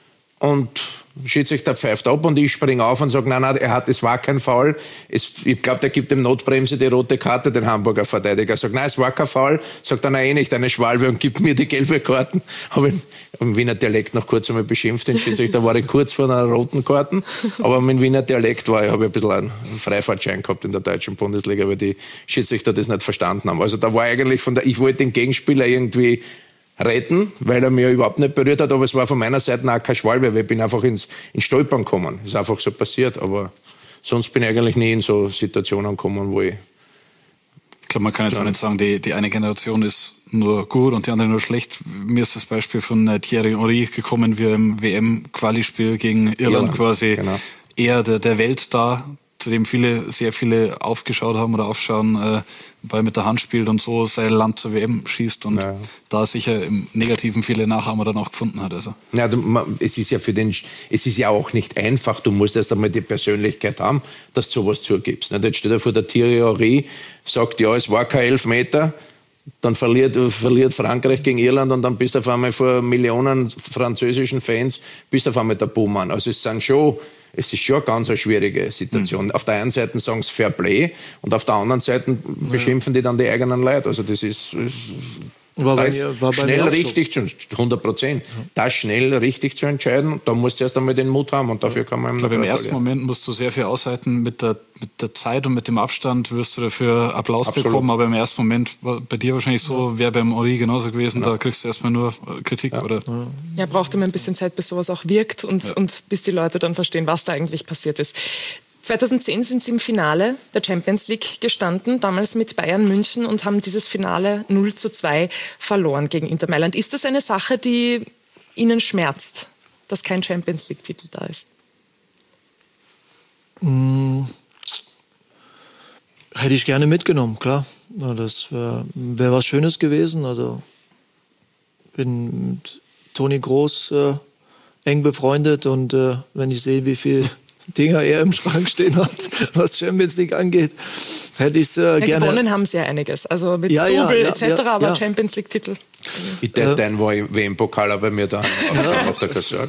und Schiedsrichter pfeift ab und ich springe auf und sage, nein, nein, er hat, es war kein Foul. Es, ich glaube, der gibt dem Notbremse die rote Karte, den Hamburger Verteidiger. Sagt, nein, es war kein Foul. Sagt er, nein, eh nicht, eine Schwalbe und gibt mir die gelbe Karten. Habe ich im Wiener Dialekt noch kurz einmal beschimpft, den Schiedsrichter war ich kurz vor einer roten Karten. Aber mit dem Wiener Dialekt war ich, habe ich ein bisschen einen Freifahrtschein gehabt in der deutschen Bundesliga, weil die Schiedsrichter das nicht verstanden haben. Also da war eigentlich von der, ich wollte den Gegenspieler irgendwie retten, weil er mir überhaupt nicht berührt hat, aber es war von meiner Seite auch keine Schwalbe, weil ich bin einfach ins, ins Stolpern gekommen. Das ist einfach so passiert, aber sonst bin ich eigentlich nie in so Situationen gekommen, wo ich... Ich glaube, man kann jetzt auch nicht sagen, die, die eine Generation ist nur gut und die andere nur schlecht. Mir ist das Beispiel von äh, Thierry Henry gekommen, wie er im W M-Quali-Spiel gegen Irland, Irland quasi genau. eher der, der Weltstar, zu dem viele, sehr viele aufgeschaut haben oder aufschauen, äh, weil mit der Hand spielt und so sein Land zur W M schießt und ja. da sicher im Negativen viele Nachahmer dann auch gefunden hat. Also. Ja, du, man, es ist ja für den, es ist ja auch nicht einfach. Du musst erst einmal die Persönlichkeit haben, dass du sowas zugibst. Jetzt steht er vor der Thierry Henry, sagt, ja, es war kein Elfmeter, dann verliert, verliert Frankreich gegen Irland und dann bist du auf einmal vor Millionen französischen Fans, bist du auf einmal der Buhmann. Also es sind schon Es ist schon eine ganz eine schwierige Situation. Mhm. Auf der einen Seite sagen sie Fair Play und auf der anderen Seite beschimpfen die dann die eigenen Leute. Also das ist, ist war bei das mir, war bei schnell mir richtig so. zu, hundert Prozent. Ja. Das schnell richtig zu entscheiden, da musst du erst einmal den Mut haben und dafür kann man ihm Ich glaube, im ersten Moment musst du sehr viel aushalten. Mit der, mit der Zeit und mit dem Abstand wirst du dafür Applaus Absolut. bekommen, aber im ersten Moment war bei dir wahrscheinlich so, ja. wäre beim Henry genauso gewesen, ja. da kriegst du erstmal nur Kritik. Ja, oder? ja braucht immer ein bisschen Zeit, bis sowas auch wirkt und, ja. und bis die Leute dann verstehen, was da eigentlich passiert ist. zweitausendzehn sind sie im Finale der Champions League gestanden, damals mit Bayern München, und haben dieses Finale null zu zwei verloren gegen Inter Mailand. Ist das eine Sache, die Ihnen schmerzt, dass kein Champions League-Titel da ist? Mmh. Hätte ich gerne mitgenommen, klar. Ja, das wäre wär was Schönes gewesen. Also bin mit Toni Kroos äh, eng befreundet, und äh, wenn ich sehe, wie viel Dinger er im Schrank stehen hat, was Champions League angeht, hätte ich es äh, ja, gerne... Gewonnen haben sie ja einiges, also mit ja, Double ja, et cetera, ja, aber ja. Champions League-Titel. Ich hätte einen W M-Pokal bei mir da, aber macht er keine Sorge.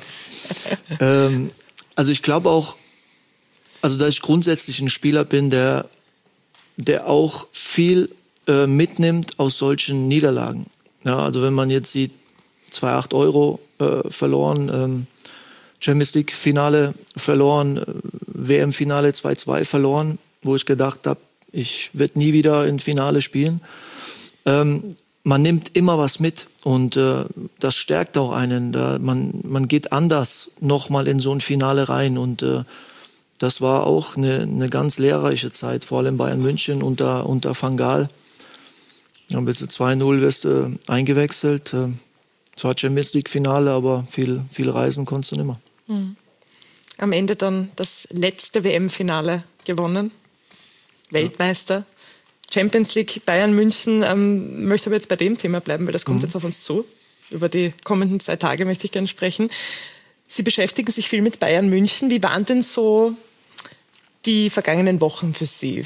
Ähm, also ich glaube auch, also dass ich grundsätzlich ein Spieler bin, der, der auch viel äh, mitnimmt aus solchen Niederlagen. Ja, also wenn man jetzt sieht, zwei Komma acht Euro äh, verloren, ähm, Champions League Finale verloren, äh, W M-Finale zwei zwei verloren, wo ich gedacht habe, ich werde nie wieder im Finale spielen. Ähm, man nimmt immer was mit, und äh, das stärkt auch einen. Da man, man geht anders nochmal in so ein Finale rein, und äh, das war auch eine, eine ganz lehrreiche Zeit, vor allem Bayern München unter, unter Van Gaal. Dann bist du zwei null wirst du eingewechselt. Äh, zwar Champions League Finale, aber viel, viel reisen konntest du nicht mehr. Mhm. Am Ende dann das letzte W M-Finale gewonnen. Weltmeister. Champions League, Bayern München. Ähm, möchte aber jetzt bei dem Thema bleiben, weil das kommt mhm. jetzt auf uns zu. Über die kommenden zwei Tage möchte ich gerne sprechen. Sie beschäftigen sich viel mit Bayern München. Wie waren denn so die vergangenen Wochen für Sie?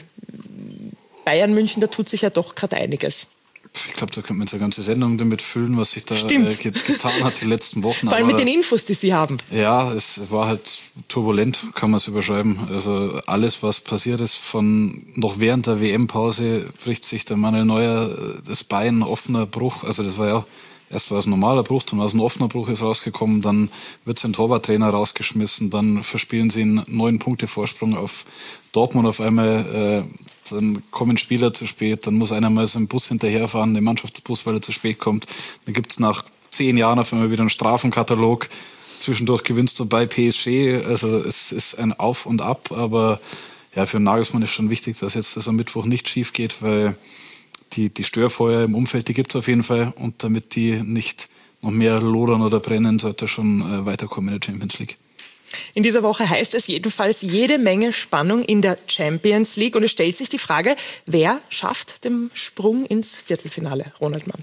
Bayern München, da tut sich ja doch gerade einiges. Ich glaube, da könnte man jetzt eine ganze Sendung damit füllen, was sich da äh, getan hat die letzten Wochen. Vor allem Aber, mit den Infos, die Sie haben. Ja, es war halt turbulent, kann man es überschreiben. Also alles, was passiert ist, von noch während der W M-Pause bricht sich der Manuel Neuer das Bein, offener Bruch. Also das war ja, erst war es ein normaler Bruch, dann war es ein offener Bruch, ist rausgekommen, dann wird sein Torwarttrainer rausgeschmissen, dann verspielen sie einen neun Punkte Vorsprung auf Dortmund auf einmal. Äh, Dann kommen Spieler zu spät, dann muss einer mal so einen Bus hinterherfahren, den Mannschaftsbus, weil er zu spät kommt. Dann gibt es nach zehn Jahren auf einmal wieder einen Strafenkatalog. Zwischendurch gewinnst du bei P S G. Also es ist ein Auf und Ab, aber ja, für Nagelsmann ist schon wichtig, dass jetzt das am Mittwoch nicht schief geht, weil die, die Störfeuer im Umfeld, die gibt es auf jeden Fall. Und damit die nicht noch mehr lodern oder brennen, sollte er schon äh, weiterkommen in der Champions League. In dieser Woche heißt es jedenfalls jede Menge Spannung in der Champions League. Und es stellt sich die Frage, wer schafft den Sprung ins Viertelfinale? Ronald Mann.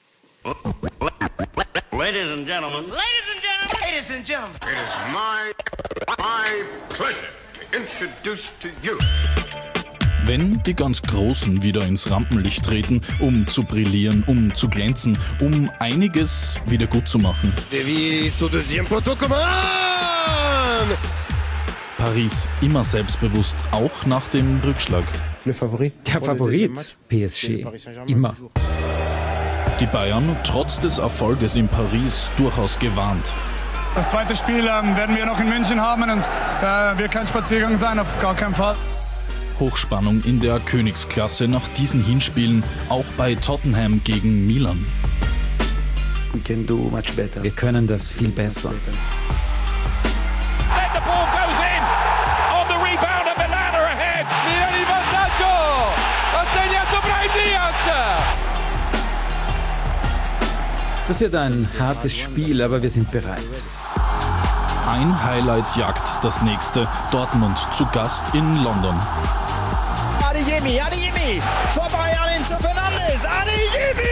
Ladies and gentlemen, ladies and gentlemen, ladies and gentlemen, it is my, my pleasure to introduce to you. Wenn die ganz Großen wieder ins Rampenlicht treten, um zu brillieren, um zu glänzen, um einiges wieder gut zu machen. Paris immer selbstbewusst, auch nach dem Rückschlag. Der Favorit, P S G, immer. Die Bayern, trotz des Erfolges in Paris, durchaus gewarnt. Das zweite Spiel ähm, werden wir noch in München haben und äh, wird kein Spaziergang sein, auf gar keinen Fall. Hochspannung in der Königsklasse nach diesen Hinspielen, auch bei Tottenham gegen Milan. Wir können das viel besser. Das wird ein hartes Spiel, aber wir sind bereit. Ein Highlight jagt das nächste. Dortmund zu Gast in London. Adeyemi, Adeyemi, vorbei an Enzo Fernandes, Adeyemi!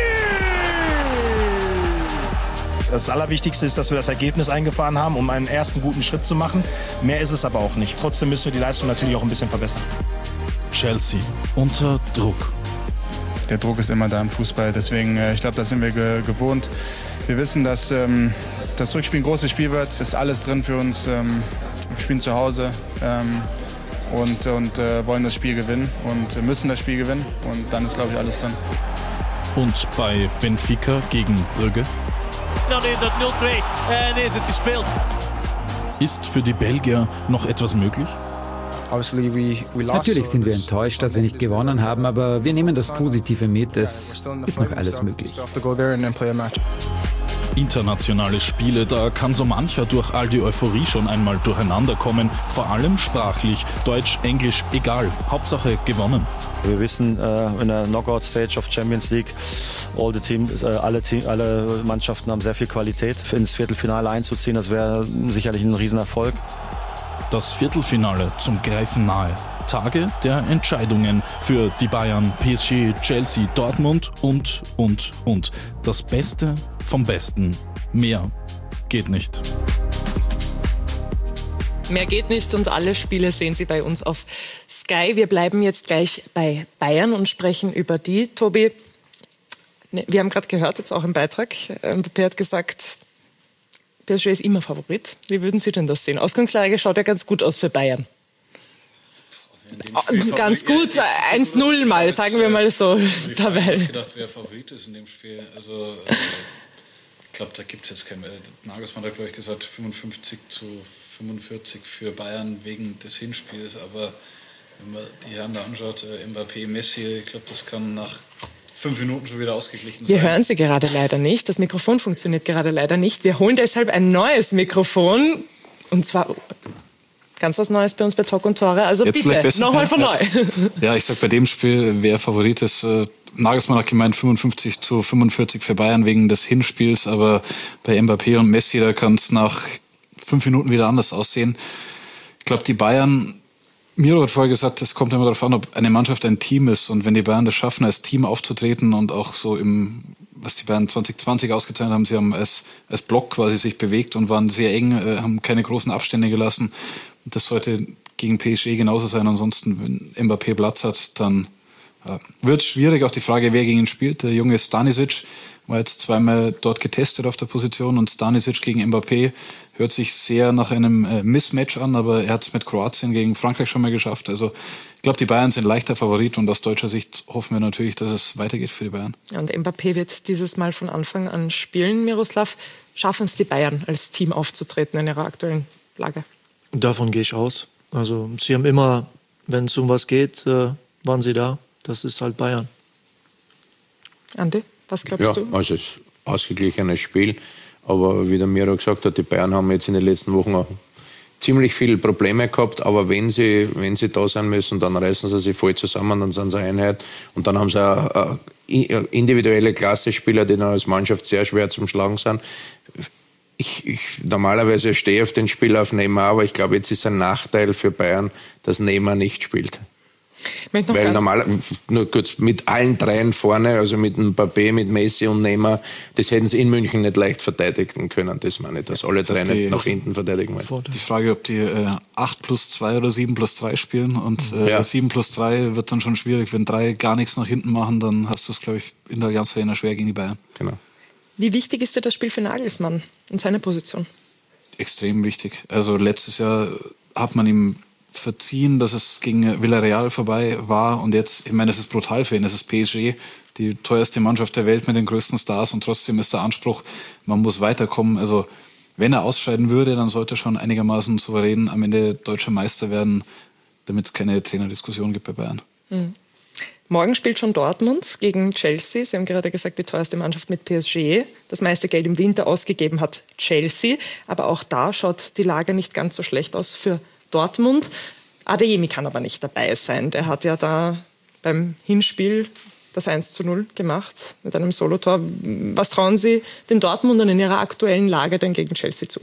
Das Allerwichtigste ist, dass wir das Ergebnis eingefahren haben, um einen ersten guten Schritt zu machen. Mehr ist es aber auch nicht. Trotzdem müssen wir die Leistung natürlich auch ein bisschen verbessern. Chelsea unter Druck. Der Druck ist immer da im Fußball, deswegen, äh, ich glaube, das sind wir ge gewohnt. Wir wissen, dass ähm, das Rückspiel ein großes Spiel wird. Es ist alles drin für uns. Ähm, wir spielen zu Hause ähm, und, und äh, wollen das Spiel gewinnen und müssen das Spiel gewinnen. Und dann ist, glaube ich, alles drin. Und bei Benfica gegen Brügge? Dan is het nul twee en is het gespeeld. Ist für die Belgier noch etwas möglich? Natürlich sind wir enttäuscht, dass wir nicht gewonnen haben, aber wir nehmen das Positive mit. Es ist noch alles möglich. Internationale Spiele, da kann so mancher durch all die Euphorie schon einmal durcheinander kommen, vor allem sprachlich, Deutsch, Englisch, egal, Hauptsache gewonnen. Wir wissen, in der Knockout-Stage of Champions League, all the teams, alle, Team, alle Mannschaften haben sehr viel Qualität. Ins Viertelfinale einzuziehen, das wäre sicherlich ein Riesenerfolg. Das Viertelfinale zum Greifen nahe. Tage der Entscheidungen für die Bayern, P S G, Chelsea, Dortmund und, und, und. Das Beste vom Besten. Mehr geht nicht. Mehr geht nicht und alle Spiele sehen Sie bei uns auf Sky. Wir bleiben jetzt gleich bei Bayern und sprechen über die. Tobi, wir haben gerade gehört, jetzt auch im Beitrag, Mbappé hat gesagt, P S G ist immer Favorit. Wie würden Sie denn das sehen? Ausgangslage schaut ja ganz gut aus für Bayern. Oh, ganz gut, eins null mal, sagen wir mal so. Ich habe gedacht, wer Favorit ist in dem Spiel. Also, äh, ich glaube, da gibt es jetzt keinen. Nagelsmann hat, glaube ich, gesagt, fünfundfünfzig zu fünfundvierzig für Bayern wegen des Hinspiels. Aber wenn man die Herren da anschaut, äh, Mbappé, Messi, ich glaube, das kann nach fünf Minuten schon wieder ausgeglichen sein. Wir hören Sie gerade leider nicht. Das Mikrofon funktioniert gerade leider nicht. Wir holen deshalb ein neues Mikrofon. Und zwar ganz was Neues bei uns bei Talk und Tore. Also jetzt bitte, nochmal von neu. Ja, ich sag bei dem Spiel, wer Favorit ist, äh, Nagelsmann hat gemeint fünfundfünfzig zu fünfundvierzig für Bayern wegen des Hinspiels, aber bei Mbappé und Messi, da kann es nach fünf Minuten wieder anders aussehen. Ich glaube, die Bayern, Miro hat vorher gesagt, es kommt immer darauf an, ob eine Mannschaft ein Team ist, und wenn die Bayern das schaffen, als Team aufzutreten und auch so im, was die Bayern zwanzig zwanzig ausgezeichnet haben, sie haben als, als Block quasi sich bewegt und waren sehr eng, äh, haben keine großen Abstände gelassen. Und das sollte gegen P S G genauso sein. Ansonsten, wenn Mbappé Platz hat, dann äh, wird es schwierig. Auch die Frage, wer gegen ihn spielt. Der junge Stanisic war jetzt zweimal dort getestet auf der Position, und Stanisic gegen Mbappé hört sich sehr nach einem äh, Mismatch an, aber er hat es mit Kroatien gegen Frankreich schon mal geschafft. Also ich glaube, die Bayern sind leichter Favorit, und aus deutscher Sicht hoffen wir natürlich, dass es weitergeht für die Bayern. Und Mbappé wird dieses Mal von Anfang an spielen. Miroslav, schaffen es die Bayern, als Team aufzutreten in ihrer aktuellen Lage? Davon gehe ich aus. Also sie haben immer, wenn es um was geht, äh, waren sie da. Das ist halt Bayern. Andi, was glaubst ja, du? Also es ist ein ausgeglichenes Spiel. Aber wie der Miro gesagt hat, die Bayern haben jetzt in den letzten Wochen auch ziemlich viele Probleme gehabt. Aber wenn sie, wenn sie da sein müssen, dann reißen sie sich voll zusammen, dann sind sie eine Einheit. Und dann haben sie auch individuelle Klasse-Spieler, die dann als Mannschaft sehr schwer zum Schlagen sind. Ich, ich normalerweise stehe auf den Spiel auf Neymar, aber ich glaube, jetzt ist ein Nachteil für Bayern, dass Neymar nicht spielt. Weil normal, nur kurz, mit allen dreien vorne, also mit Mbappé, mit Messi und Neymar, das hätten sie in München nicht leicht verteidigen können. Das meine ich, dass alle drei die, nicht nach hinten verteidigen wollen. Die Frage, ob die äh, acht plus zwei oder sieben plus drei spielen, und äh, ja. sieben plus drei wird dann schon schwierig. Wenn drei gar nichts nach hinten machen, dann hast du es, glaube ich, in der Allianz Arena schwer gegen die Bayern. Genau. Wie wichtig ist dir das Spiel für Nagelsmann und seine Position? Extrem wichtig. Also letztes Jahr hat man ihm verziehen, dass es gegen Villarreal vorbei war, und jetzt, ich meine, es ist brutal für ihn, es ist P S G, die teuerste Mannschaft der Welt mit den größten Stars, und trotzdem ist der Anspruch, man muss weiterkommen. Also wenn er ausscheiden würde, dann sollte er schon einigermaßen souverän am Ende deutscher Meister werden, damit es keine Trainerdiskussion gibt bei Bayern. Mhm. Morgen spielt schon Dortmund gegen Chelsea. Sie haben gerade gesagt, die teuerste Mannschaft mit P S G. Das meiste Geld im Winter ausgegeben hat Chelsea. Aber auch da schaut die Lage nicht ganz so schlecht aus für Dortmund. Adeyemi kann aber nicht dabei sein. Der hat ja da beim Hinspiel das eins zu null gemacht mit einem Solotor. Was trauen Sie den Dortmundern in ihrer aktuellen Lage denn gegen Chelsea zu?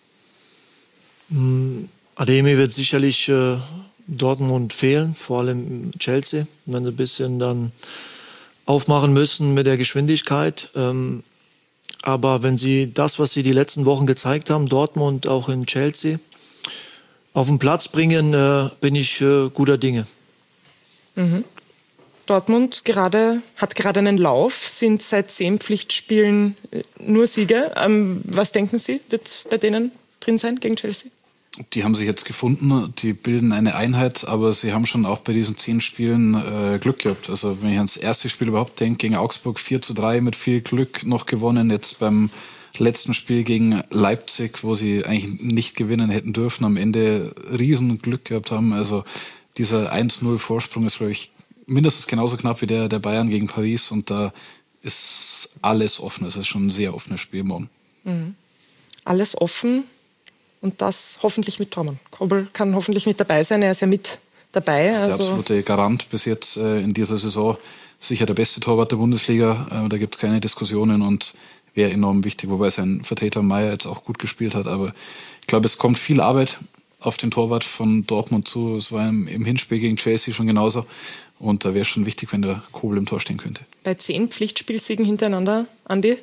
Adeyemi wird sicherlich äh, Dortmund fehlen, vor allem Chelsea, wenn sie ein bisschen dann aufmachen müssen mit der Geschwindigkeit. Ähm, aber wenn sie das, was sie die letzten Wochen gezeigt haben, Dortmund auch in Chelsea, auf den Platz bringen, äh, bin ich äh, guter Dinge. Mhm. Dortmund gerade, hat gerade einen Lauf, sind seit zehn Pflichtspielen äh, nur Siege. Ähm, was denken Sie, wird bei denen drin sein gegen Chelsea? Die haben sich jetzt gefunden, die bilden eine Einheit, aber sie haben schon auch bei diesen zehn Spielen äh, Glück gehabt. Also wenn ich ans erste Spiel überhaupt denke, gegen Augsburg vier zu drei mit viel Glück noch gewonnen, jetzt beim letzten Spiel gegen Leipzig, wo sie eigentlich nicht gewinnen hätten dürfen, am Ende riesen Glück gehabt haben. Also dieser eins null Vorsprung ist, glaube ich, mindestens genauso knapp wie der der Bayern gegen Paris, und da ist alles offen. Es ist schon ein sehr offenes Spiel morgen. Mhm. Alles offen und das hoffentlich mit Tormann. Kobel kann hoffentlich mit dabei sein, er ist ja mit dabei. Also der absolute Garant bis jetzt äh, in dieser Saison. Sicher der beste Torwart der Bundesliga, äh, da gibt es keine Diskussionen und wäre enorm wichtig, wobei sein Vertreter Meier jetzt auch gut gespielt hat. Aber ich glaube, es kommt viel Arbeit auf den Torwart von Dortmund zu. Es war im, im Hinspiel gegen Chelsea schon genauso. Und da wäre es schon wichtig, wenn der Kobel im Tor stehen könnte. Bei zehn Pflichtspielsiegen hintereinander, Andi,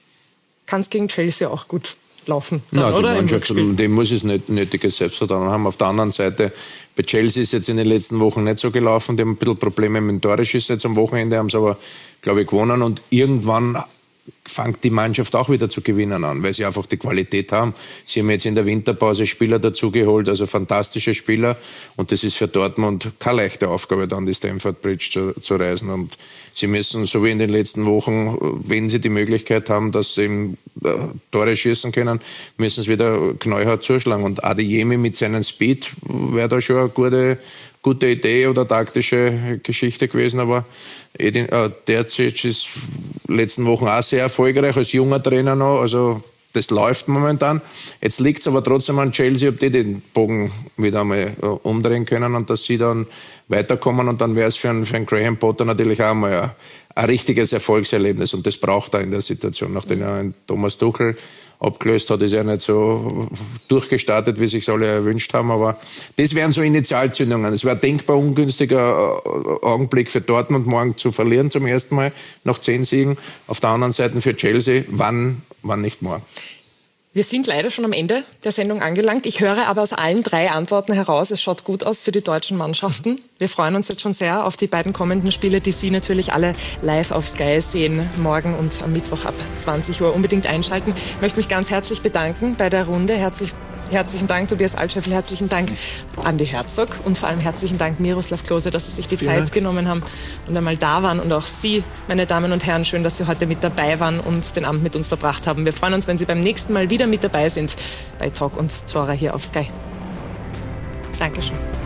kann es gegen Chelsea auch gut laufen. Dann, ja, die oder? Mannschaft, dem muss es nicht nötiges Selbstvertrauen haben. Auf der anderen Seite, bei Chelsea ist jetzt in den letzten Wochen nicht so gelaufen. Die haben ein bisschen Probleme mit dem Toreschießen jetzt am Wochenende, haben sie aber, glaube ich, gewonnen. Und irgendwann fängt die Mannschaft auch wieder zu gewinnen an, weil sie einfach die Qualität haben. Sie haben jetzt in der Winterpause Spieler dazugeholt, also fantastische Spieler. Und das ist für Dortmund keine leichte Aufgabe, dann die Stamford Bridge zu, zu reisen. Und sie müssen, so wie in den letzten Wochen, wenn sie die Möglichkeit haben, dass sie eben äh, Tore schießen können, müssen sie wieder knallhart zuschlagen. Und Adeyemi mit seinem Speed wäre da schon eine gute, gute Idee oder taktische Geschichte gewesen. Aber Edin, äh, Terzic ist letzten Wochen auch sehr erfolgreich, als junger Trainer noch. Also das läuft momentan. Jetzt liegt es aber trotzdem an Chelsea, ob die den Bogen wieder einmal äh, umdrehen können und dass sie dann weiterkommen. Und dann wäre es für einen, für einen Graham Potter natürlich auch mal ein, ein richtiges Erfolgserlebnis. Und das braucht er in der Situation. Nachdem er einen Thomas Tuchel abgelöst hat, ist er nicht so durchgestartet, wie sich alle erwünscht haben. Aber das wären so Initialzündungen. Es wäre ein denkbar ungünstiger Augenblick für Dortmund, morgen zu verlieren zum ersten Mal nach zehn Siegen. Auf der anderen Seite für Chelsea, wann, wann nicht morgen. Wir sind leider schon am Ende der Sendung angelangt. Ich höre aber aus allen drei Antworten heraus, es schaut gut aus für die deutschen Mannschaften. Wir freuen uns jetzt schon sehr auf die beiden kommenden Spiele, die Sie natürlich alle live auf Sky sehen, morgen und am Mittwoch ab zwanzig Uhr. Unbedingt einschalten. Ich möchte mich ganz herzlich bedanken bei der Runde. Herzlich Herzlichen Dank, Tobias Altscheffel, herzlichen Dank, Andi Herzog und vor allem herzlichen Dank, Miroslav Klose, dass Sie sich die Vielen Zeit Dank. genommen haben und einmal da waren. Und auch Sie, meine Damen und Herren, schön, dass Sie heute mit dabei waren und den Abend mit uns verbracht haben. Wir freuen uns, wenn Sie beim nächsten Mal wieder mit dabei sind bei Talk und Tore hier auf Sky. Dankeschön.